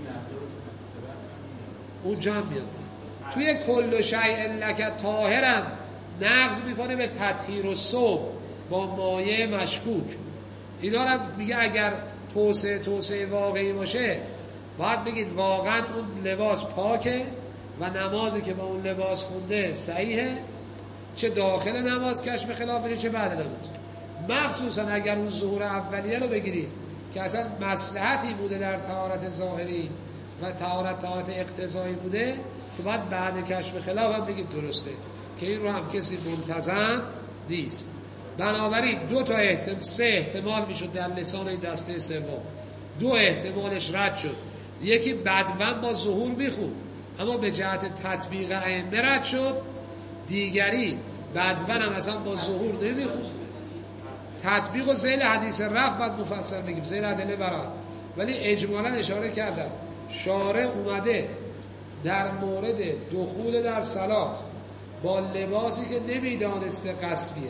Speaker 1: اونجا هم میاد توی کل شیء لک طاهرم نقض میکنه به تطهیر و صوب با مایع مشکوک. اینا رو میگه اگر توسعه توسعه واقعی باشه باید بگید واقعا اون لباس پاکه و نمازی که با اون لباس خونده صحیحه، چه داخل نماز کشف خلاف بده چه بعد نماز. مخصوصا اگر اون ظهور اولیه رو بگیرید که اصلا مصلحتی بوده در طهارت ظاهری و طهارت طهارت اقتضایی بوده که باید بعد کشف خلاف هم بگید درسته، که این رو هم کسی منتظم نیست. بنابراین دو تا احتمال، سه احتمال میشد در لسان این دسته سوم، دو احتمالش رد شد. یکی بدون با ظهور میخوند اما به جهت تطبیق ائمه رد شد، دیگری بدون هم اصلا با ظهور نمیخوند. تطبیق و ذیل حدیث رفع باید مفصل بگیم، ذیل ادله برای، ولی اجمالا اشاره کردم شارع اومده در مورد دخول در صلات با لباسی که نمیدانسته قصبیه،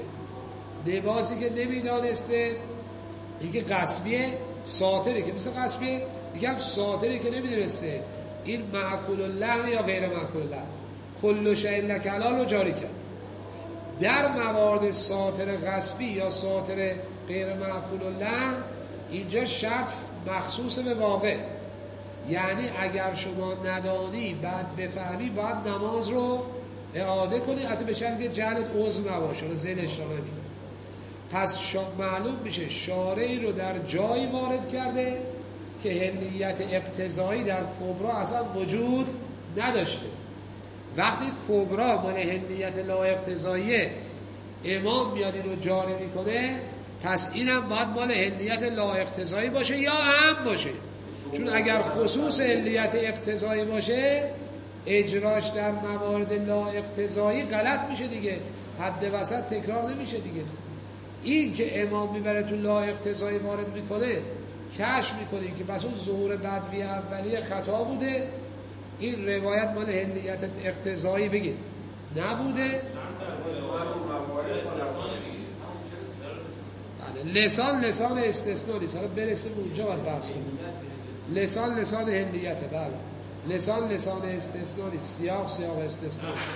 Speaker 1: لباسی که نمیدانسته دیگه قصبیه، ساتری که مثل قصبیه، دیگه هم ساتری که نمیدونسته این معکول اللحم یا غیر معکول اللحم، کل شیء لک حلال رو جاری کرد. در موارد ساتر قصبی یا ساتر غیر معکول اللحم اینجا شرط مخصوص به واقع، یعنی اگر شما ندانی بعد بفهمی باید نماز رو اعاده کنی، حتی به شرط که جهلت عذر نباشه، رو ذهن اشاره میگه. پس شا... معلوم میشه شارعی رو در جایی وارد کرده که حلیت اقتضایی در کبرا اصلا وجود نداشته. وقتی کبرا مال حلیت لا اقتضاییه، امام میاد این رو جاری میکنه، پس اینم باید مال حلیت لا اقتضایی باشه یا هم باشه، چون اگر خصوص حلیت اقتضایی باشه اجراش در موارد لا اقتضایی غلط میشه دیگه، حد وسط تکرار نمیشه دیگه. این که امام میبره تو لا اقتضایی وارد میکنه، کشف میکنه که بس اون ظهور بدوی اولیه خطا بوده، این روایت مال حلیت اقتضایی بگید نبوده. لسان لسان استثناء نیست، حالا برسیم اونجا باید بحث کنیم. لسان لسان حلیته، بله لسان لسان استثناء نیست، سیاق سیاق استثناء نیست.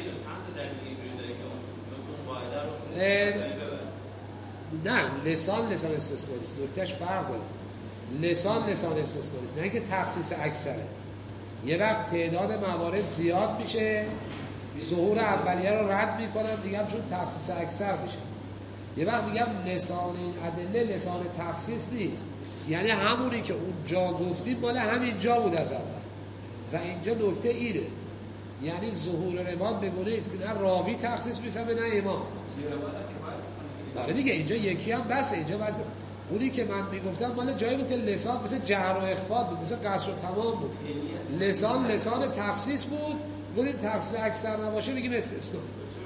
Speaker 1: نه لسان لسان استثناء نیست، نکتهش فرق داره. لسان لسان استثناء نیست، نه اینکه تخصیص اکثره. یه وقت تعداد موارد زیاد میشه، ظهور اولیه رو رد میکنم دیگه هم چون تخصیص اکثر میشه. یه وقت میگم لسان این ادله لسان تخصیص نیست، یعنی همونی که اون جا گفتیم مال همین جا بود از اول، و اینجا نکته اینه، یعنی ظهور روایت به گونه است که نه راوی تخصیص میفهمه نه امام. بله دیگه اینجا یکی هم بسه، اینجا بس اونی که من میگفتم مال جایی بود که لسان مثل جهر و اخفاء بود، مثل قصر و تمام بود. لسان لسان تخصیص بود، بودیم تخصیص اکثر نباشه میگیم استثناء.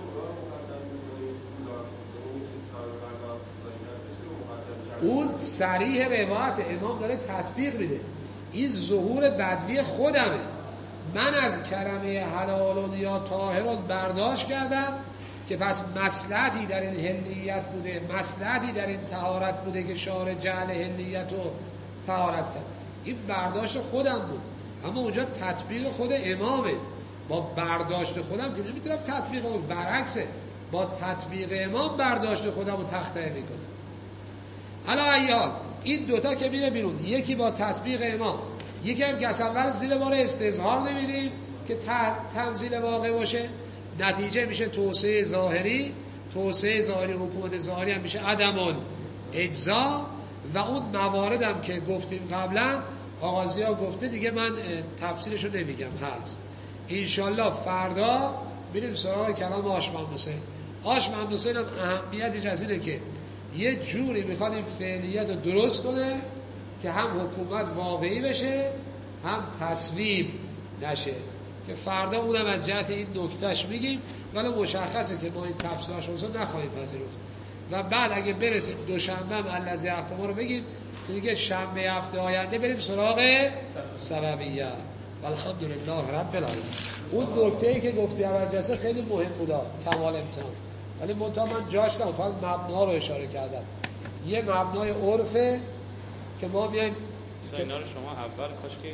Speaker 1: اون صریح روایت امام داره تطبیق میده، این ظهور بدوی خودمه، من از کلمه حلال یا طاهر برداشت کردم که پس مصلحتی در این حلیت بوده، مصلحتی در این طهارت بوده که شارع جعل حلیت و طهارت کرد. این برداشت خودم بود، اما اونجا تطبیق خود امامه. با برداشت خودم که نمیتونم تطبیق کنم، برعکسه، با تطبیق امام برداشت خودم رو تخطئه میکنم. حالا ایال این دوتا که میره بیرون، یکی با تطبیق امام، یکی هم که اصلا اول زیر بار استظهار نمیریم که تنزیل واقع باشه، نتیجه میشه توسعه ظاهری. توسعه ظاهری حکومت ظاهری هم میشه عدم الاجزا. و اون مواردم که گفتیم قبلا آغازی ها گفته دیگه، من تفصیلشو نمیگم، هست انشالله فردا بریم سراغ کلام آش محمد حسین. آش محمد حسین هم اهمیتش از اینه که یه جوری میخواد این فعلیت رو درست کنه که هم حکومت واقعی بشه هم تصویب نشه، که فردا اونم از جهت این نکتهش میگیم، ولی مشخصه که ما این تفصیلش رو نخواهیم پذیرفت. و بعد اگه برسیم دوشنبه هم الذی احکام رو بگیم، دیگه شنبه هفته آینده بریم سراغ سببیه. والحمدلله رب العالمین. اون نکته‌ای که گفتی اول جلسه خیلی مهم بود، کمال امتحان، ولی منتها من جاش نبود، فقط مبنا رو اشاره کردم. یه مبنای عرفه که ما بیایم
Speaker 3: اینا رو شما اول کاش که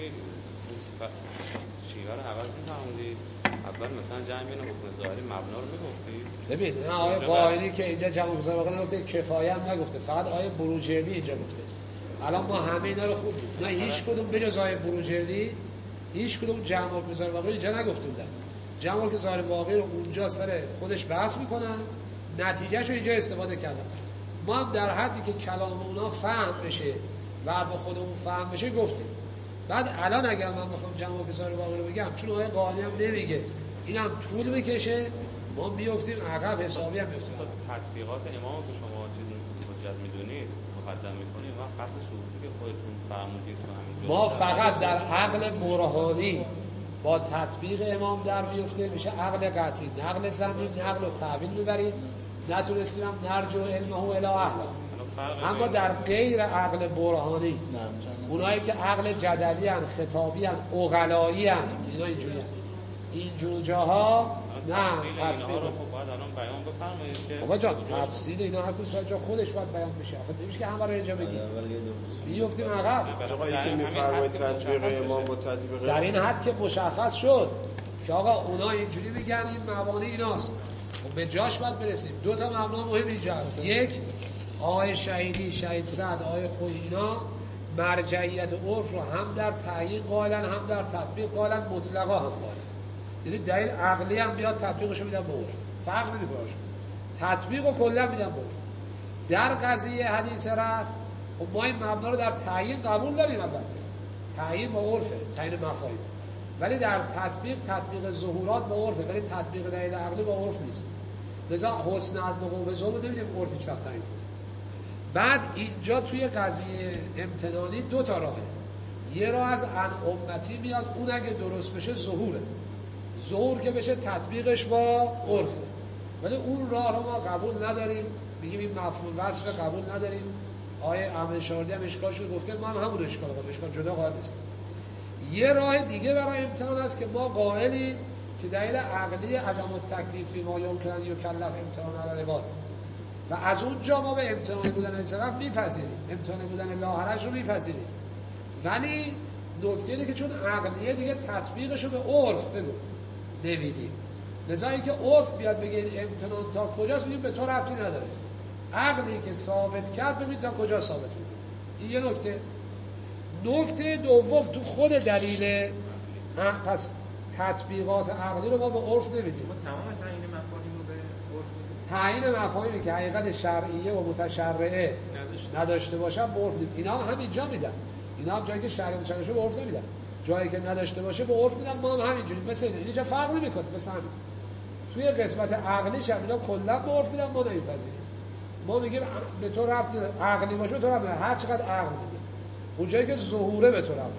Speaker 3: شیوه رو عوض می‌فرمودید، اول مثلا جمع بین حکم ظاهری مبنا رو می‌گفتید.
Speaker 1: ببین نه آیه قائلی که اینجا جمع حکم ظاهری نگفته، کفایه هم نگفته، فقط آیه بروجردی اینجا گفته. الان ما همه اینا رو خود نه هیچ کدوم بجز آیه بروجردی هیچ کدوم جمع حکم ظاهری واقعی اینجا نگفته بودن. جمع حکم ظاهری واقعی رو اونجا سر خودش بحث میکنن، نتیجهشو اینجا استفاده کردن. ما هم در حدی که کلام اونا فهم بشه و به خودمون فهم بشه گفتیم. بعد الان اگر من بخوام جمع حکم ظاهری واقعی رو بگم، چون آیه قائلی هم نمیگه، اینم طول میکشه، ما بیافتیم عقب، حسابی هم بیافتیم.
Speaker 3: تطبیقات امام که شما چیز حجت میدونید مقدم میکنید و قصد صورتی که خودتون فرمودید تو همین
Speaker 1: ما فقط در عقل برهانی با تطبیق امام در بیفته میشه عقل قطعی. نقل زمین نقل و تعویل میبریم، نتونستیم هم نرجو علمه الی اهلا. اما در غیر عقل برهانی، اونایی که عقل جدلی هن، خطابی هن، اغلایی هن، اینا اینجوری هن، اینجور جاها نه تطبیق رو
Speaker 3: خب باید الان بیان بفرمایید که
Speaker 1: بابا جان تفصیل اینا هر کدوم جا خودش باید بیان بشه. آخه نمیشه که همه رو اینجا بگیم، بیافتیم عقب.
Speaker 4: آقایی که میفرمایید تطبیق امام و تطبیق
Speaker 1: در این حد که مشخص شد که آقا اونا اینجوری میگن، این موانع ایناست، خب به جاش باید برسیم. دو تا مبنا مهم اینجا هست. یک، آقای شهیدی، شهید سعد، آقای خویی، اینا مرجعیت عرف رو هم در تعیین قائلن هم در تطبیق قائلن، مطلقا هم قائلن. یعنی دلیل عقلی هم بیاد تطبیقشو میدن به عرف، فرق نمیکنه، تطبیقو کلا میدن به عرف. در قضیه حدیث رفع خب ما این مبنا رو در تعیین قبول داریم، البته تعیین با عرفه، تعیین مفاهیم، ولی در تطبیق تطبیق ظهورات با عرفه، ولی تطبیق دلیل عقلی با عرف نیست. لذا حسن عدل و ظلم نمیدیم عرف هیچ وقت تعیین. بعد اینجا توی قضیه امتنانی دو تا راهه. یه راه از ان امتی میاد، اون اگه درست بشه ظهوره، ظهور که بشه تطبیقش با عرفه، ولی اون راه رو ما قبول نداریم، میگیم این مفهوم وصف قبول نداریم. آیه احمد شاردی هم اشکالش رو گفته، ما هم همون اشکال قبول، اشکال جدا قائل نیست. یه راه دیگه برای امتحان هست که ما قائلیم که دلیل عقلی عدم التکلیفی ما یمکن ان یکلف امتحان علی العباد، و از اونجا ما به امتحان بودن انصراف میپذیریم، امتحان بودن لاحرج رو میپذیریم، ولی نکته اینه که چون عقلیه دیگه تطبیقش رو به عرف بگو نمیدیم. لذا اینکه عرف بیاد بگه امتحان تا کجاست، میگیم به تو ربطی نداره، عقلی که ثابت کرد ببین تا کجا ثابت میکنه. این یه نکته. نکته دوم، تو خود دلیل پس تطبیقات عقلی رو ما به عرف نمیدیم.
Speaker 2: ما تمام تعیین مفاهیم رو به عرف میدیم.
Speaker 1: تعیین مفاهیمی که حقیقت شرعیه و متشرعه نداشته باشن به عرف میدیم. اینا هم همینجا میدن، اینا هم جایی که شرعی متشرعه به عرف نمیدن، جایی که نداشته باشه به عرف میدن. ما هم همینجوری مثل اینجا فرق نمیکنه. مثلا توی قسمت عقلیش هم اینا کلا به عرف میدن، ما نمیپذیریم. ما میگیم به تو ربط عقلی باشه، به تو ربط هر چقدر عقل میده، اونجایی که ظهوره به تو ربط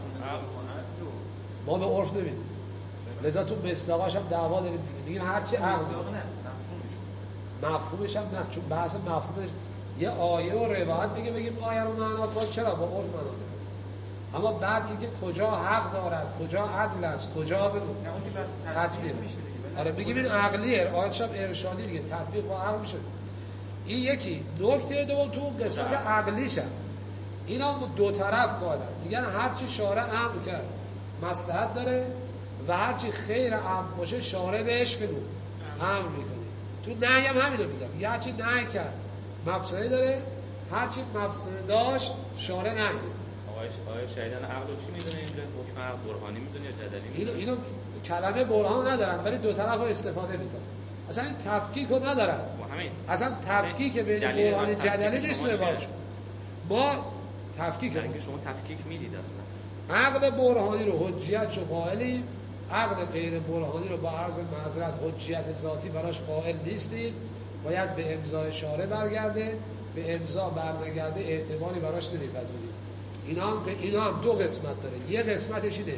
Speaker 1: ما به عرف نمیدیم. لذا تو مصداقاش هم دعوا داریم، میگیم هر چی عقل مفهومش هم نه، چون بحث مفهومش یه آیه و روایت میگه بگیم آیه رو معنا کن، چرا با عرف معنا کنیم. اما بعد اینکه کجا حق دارد، کجا عدل است، کجا بگو تطبیق میشه. آره میگیم این عقلیه، آیتش هم ارشادی دیگه، تطبیق با عقل میشه. این یکی. نکته دوم تو قسمت عقلیش هم اینا دو طرف قائلن، میگن هر چی شارع امر کرد مصلحت داره و هر چی خیر امر باشه شارع بهش بگو امر میکنه. تو نهی هم همینو میگم، هر چی نهی کرد مفسده داره، هر چی مفسده داشت شارع نهی میکنه.
Speaker 3: آقای آقای شهیدان عقل چی میدونه اینجا؟ حکم عقل برهانی میدونه یا جدلی میدونه؟
Speaker 1: اینو اینو کلمه برهان ندارن ولی دو طرف رو استفاده میکنن. اصلا این تفکیک رو ندارن. اصلا تفکیک بین برهان جدلی نیست توی بارشون. ما تفکیک
Speaker 3: رو شما تفکیک میدید اصلا.
Speaker 1: عقل برهانی رو حجیت شو قائلیم، عقل غیر برهانی رو با عرض معذرت حجیت ذاتی براش قائل نیستیم. باید به امضای شارع برگرده، به امضا برنگرده اعتباری براش نمیپذیریم. اینا هم اینا هم دو قسمت داره. یه قسمتش اینه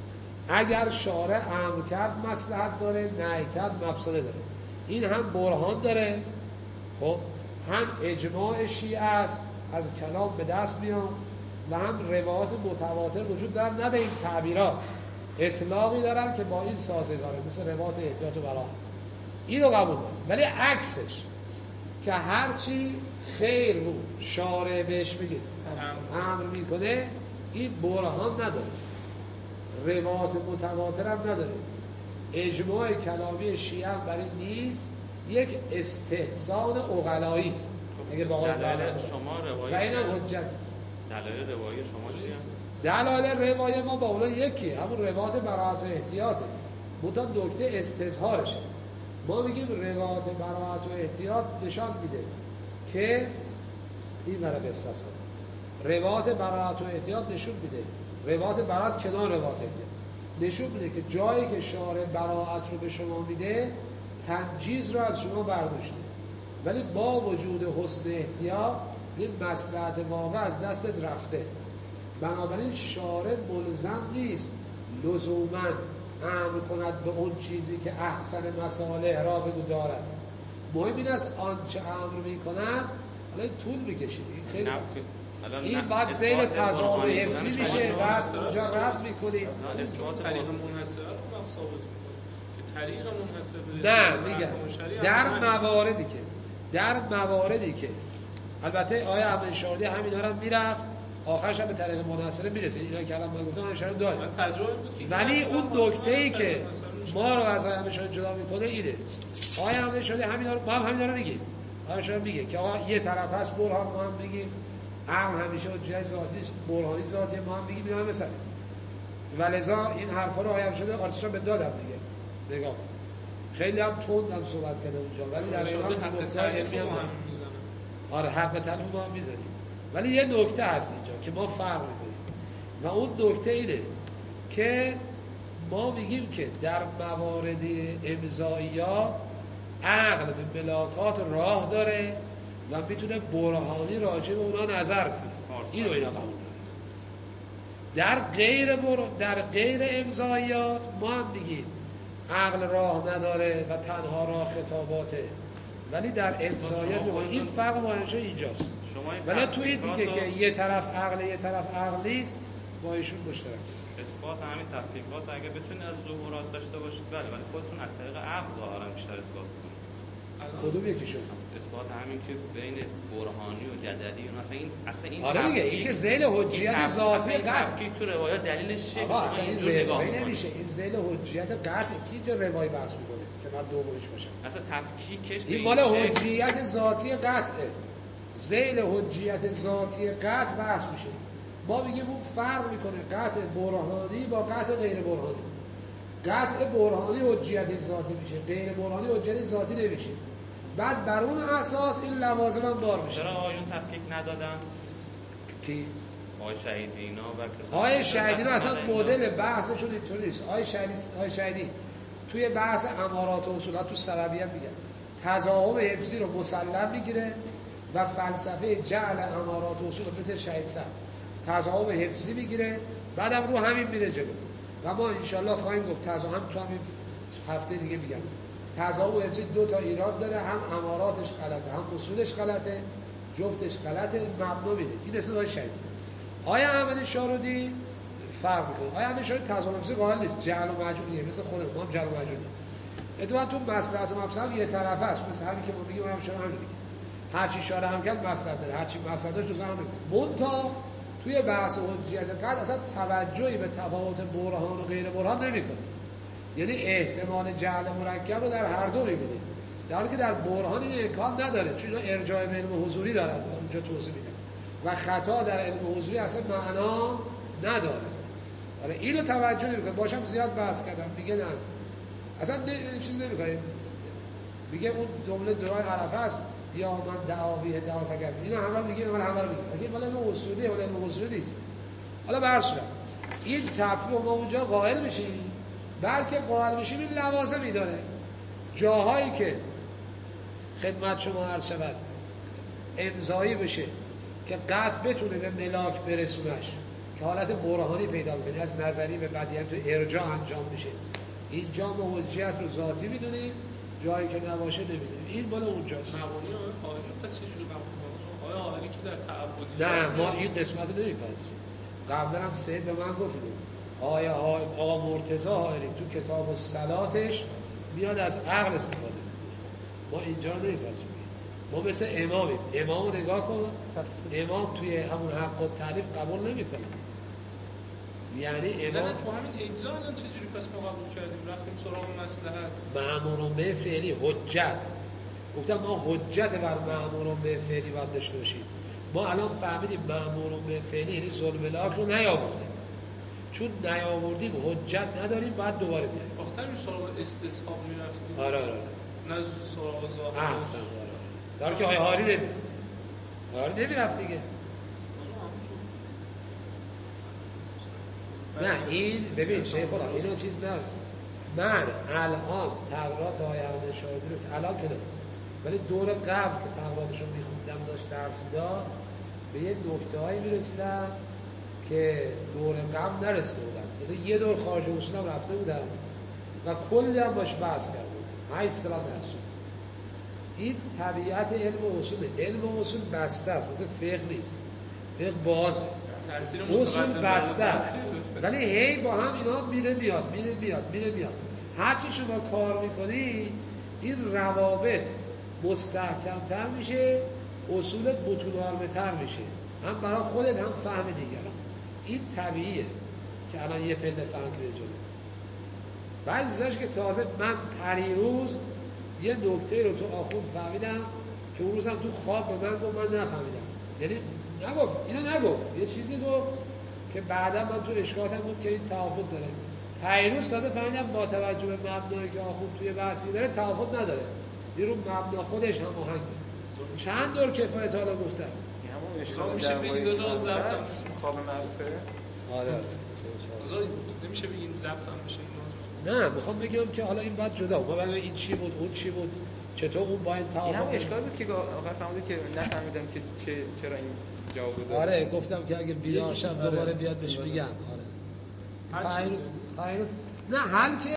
Speaker 1: اگر شارع امر کرد مصلحت داره، نهی کرد مفسده داره. این هم برهان داره، خب هم اجماع شیعه است از کلام به دست میاد و هم روایات متواتر وجود دارن، نه به این تعبیرات اطلاقی دارن که با این سازگاره، مثل روایات احتیاط و براءت. اینو قبول دارن. ولی عکسش که هرچی خیر بود شارع بهش بگید امر میکنه، این برهان نداره، روایات متواتر هم نداره، اجماع کلامی شیعه هم برای نیست، یک استحسان عقلایی است. اگه با
Speaker 3: دلایل شما روایت
Speaker 1: و اینم حجت است.
Speaker 3: دلایل روایت شما چیه؟
Speaker 1: دلایل روایت ما با اون یکیه، همون روایت براءت و احتیاطه. منتها نکته استظهارشه. ما میگیم روایت براءت و احتیاط نشان میده که این برای قصه است. روایت براءت و احتیاط نشون میده، روایت براءت کنار روایت احتیاط نشون میده که جایی که شارع براءت رو به شما میده تنجیز رو از شما برداشته، ولی با وجود حسن احتیاط این مصلحت واقع از دستت رفته. بنابراین شارع ملزم نیست لزوما امر کند به اون چیزی که احسن مصالح را بگو دارد. مهم این است آنچه امر میکند حالا طول میکشه، این خیلی بس. این بعد زیل تضاد حفظی میشه، بس اونجا رد میکنید.
Speaker 5: اثبات طریق منحصر رو ثابت میکنه که طریق منحصر
Speaker 1: نه میگم در مواردی که در مواردی که البته آیه ابن شاردی همینا رو میرفت آخرش هم به طریق منحصر میرسه. اینا که الان من گفتم اشاره داریم، ولی اون نکته‌ای که ما رو از آیه ابن شاردی جدا میکنه اینه. آیه ابن شاردی همینا رو ما هم همینا رو میگیم. آیه شاردی میگه که آقا یه طرف هست برهان، ما هم میگیم عقل همیشه حجت ذاتی است، برهانی ذاتی، ما هم میگیم اینا هم مثلا. ولذا این حرفا رو آیه ابن شاردی آرتشون به دادم دیگه. نگاه خیلی هم تند هم صحبت کرده اونجا، ولی در این حال نکته علمی هم آره حق تلف ما هم میزنیم. ولی یه نکته هست اینجا که ما فرق میکنیم و اون نکته اینه که ما میگیم که در موارد امضاییات عقل به ملاکات راه داره و میتونه برهانی راجع به اونا نظر کنه. اینو اینا قبول داره. در غیر بر... در غیر امضاییات ما هم میگیم عقل راه نداره و تنها راه خطاباته، ولی در امضاییات این فرق مهمشه اینجاست. ولی تو این دیگه که یه طرف عقل یه طرف عقل نیست با ایشون مشترک.
Speaker 3: اثبات همین تفکیکات اگه بتونید از ظهورات داشته باشید بله، ولی خودتون از طریق عقل ظاهرا بیشتر اثبات کنید.
Speaker 1: کدوم یکیشون؟
Speaker 3: اثبات همین که بین برهانی و جدلی اون اصلا این اصلا این
Speaker 1: آره دیگه این که ذیل حجیت ذاتی قطع
Speaker 3: کی تو روایات دلیلش چیه؟
Speaker 1: آقا اصلا این روایی نمیشه، این ذیل حجیت قطع کی جو روایی بحث میکنه که من دومش باشم.
Speaker 3: اصلا تفکیکش
Speaker 1: این مال حجیت ذاتی قطعه. ذیل حجیت ذاتی قطع بحث میشه. ما میگیم اون فرق میکنه قطع برهانی با قطع غیر برهانی. قطع برهانی حجیت ذاتی میشه، غیر برهانی حجیت ذاتی نمیشه. بعد بر اون اساس این لوازم هم بار میشه.
Speaker 3: چرا آیون تفکیک ندادن؟
Speaker 1: کی؟
Speaker 3: آقای شهیدی اینا و کسان
Speaker 1: آقای شهیدی رو اصلا مدل بحثشون اینطوری نیست. آقای شهیدی آقای شهیدی توی بحث امارات و اصولات تو سببیت میگن تضاهم حفظی رو مسلم میگیره و فلسفه جعل امارات و اصول مثل شهید صاحب تضاهم حفظی میگیره، بعدم رو همین میره جلو. و ما انشالله خواهیم گفت تضاهم تو همین هفته دیگه میگم تضاهم حفظی دو تا ایراد داره، هم اماراتش غلطه هم اصولش غلطه، جفتش غلطه، مبنا میده. این اصلا آقای شهید. آقای احمد شارودی فرق میکنه. آیا همیشه تضاد نفسی قائل نیست، جعل و مجعولیه، مثل خودمون ما هم جعل و مجعولیم. اتفاقا تو مصلحت و مفسد یه طرفه است، مثل همین که ما میگیم هم شما هم میگیم هر چی اشاره هم کرد مصلحت داره، هر چی مصلحت داره جزء هم نمیگه. منتها توی بحث حجیت قطع اصلا توجهی به تفاوت برهان و غیر برهان نمیکنه. یعنی احتمال جعل مرکب رو در هر دو میبینه، در حالی که در برهان این امکان نداره، چون اینا ارجاع به علم حضوری دارن، اونجا توضیح میدن و خطا در علم حضوری اصلا معنا نداره. آره اینو توجه نمیکنه. باشم زیاد بحث کردم، میگه نه اصلا نه چیز نمیکنه، میگه اون جمله دعای عرفه است یا من دعاوی دعا فکر اینا همه رو میگه، من همه رو میگه، اگه ولی علم اصولی ولی علم حضوری نیست. حالا برسون این تفریق ما اونجا قائل میشیم، بلکه قائل میشیم این لوازمی داره. جاهایی که خدمت شما عرض شود امضایی بشه که قطع بتونه به ملاک برسونش که حالت برهانی پیدا بکنه، از نظری به بعدی هم تو ارجاع انجام میشه، اینجا ما حجیت رو ذاتی میدونیم، جایی که نباشه نمیدونیم. این بالا اونجاست.
Speaker 5: مبانی حالی پس چجوری قبول کنیم؟ آیا حالی که در تعبدی
Speaker 1: نه ما این قسمت رو نمیپذیریم. قبلا هم سید به من گفت آیا آقا مرتضی حائری تو کتاب الصلاتش میاد از عقل استفاده میکنه، ما اینجا نمیپذیریم. ما مثل امامیم، امامو نگاه کن، امام توی همون حق و تعریف قبول نمیکنه. یعنی امام
Speaker 5: تو همین اجزا الان چجوری پس ما قبول کردیم رفتیم سراغ مصلحت
Speaker 1: مأمور به فعلی حجت. گفتم ما حجت بر مأمور به فعلی باید داشته باشیم. ما الان فهمیدیم مأمور به فعلی یعنی ظلم لاک رو نیاوردیم، چون نیاوردیم حجت نداریم، بعد دوباره بیاریم.
Speaker 5: آخه همین سراغ استصحاب میرفتیم.
Speaker 1: آره آره
Speaker 5: نه سراغ ظاهر.
Speaker 1: احسن. آره در که های حالی نمید حالی نمیرفت دیگه. نه این ببین شیخ الله اینو چیز نه، من الان تغییرات های احمد شاهدی رو که الان که نه، ولی دور قبل که تغییراتش رو میخوندم داشت درس میداد به یه نکته هایی میرسیدم که دور قبل نرسیده بودم. مثلا یه دور خارج اصولم رفته بودم و کلی هم باش بحث کرده بودم، هشت سال درس شد. این طبیعت علم اصوله. علم اصول بسته است، مثل فقه نیست. فقه بازه، اصول بسته است، ولی هی با هم اینا میره میاد میره میاد میره میاد. هرچی شما کار میکنی این روابط مستحکمتر میشه، اصولت بطولارمتر میشه، هم برای خودت هم فهم دیگران. این طبیعیه که الان یه پله فهم کنه جلو. بعد ازش که تازه من پریروز یه نکته رو تو آخوند فهمیدم که اون روز هم تو خواب به من گفت من نفهمیدم، یعنی نگفت اینو نگفت، یه چیزی گفت که بعدا من تو اشکالاتم بود که این توافق داره. پیروز تازه فهمیدم با توجه به مبنایی که آخوند توی بحثی داره توافق نداره، یه رو مبنا خودش هم آهنگه. چند دور کفایت حالا گفتم
Speaker 4: همون اشکال
Speaker 5: میشه به این دو تا ضبط هم
Speaker 4: خواب معروفه.
Speaker 1: آره
Speaker 5: آزاد نمیشه به این ضبط هم بشه این.
Speaker 1: نه میخوام بگم که حالا این بعد جدا ما ببینیم این چی بود اون چی بود چطور اون با این توافق.
Speaker 4: این هم اشکال بود که آخر فهمیدم که نفهمیدم که چه چرا این جواب داد.
Speaker 1: آره گفتم که اگه بیدار شم دوباره بیاد بهش میگم. آره پیروز پیروز نه حل که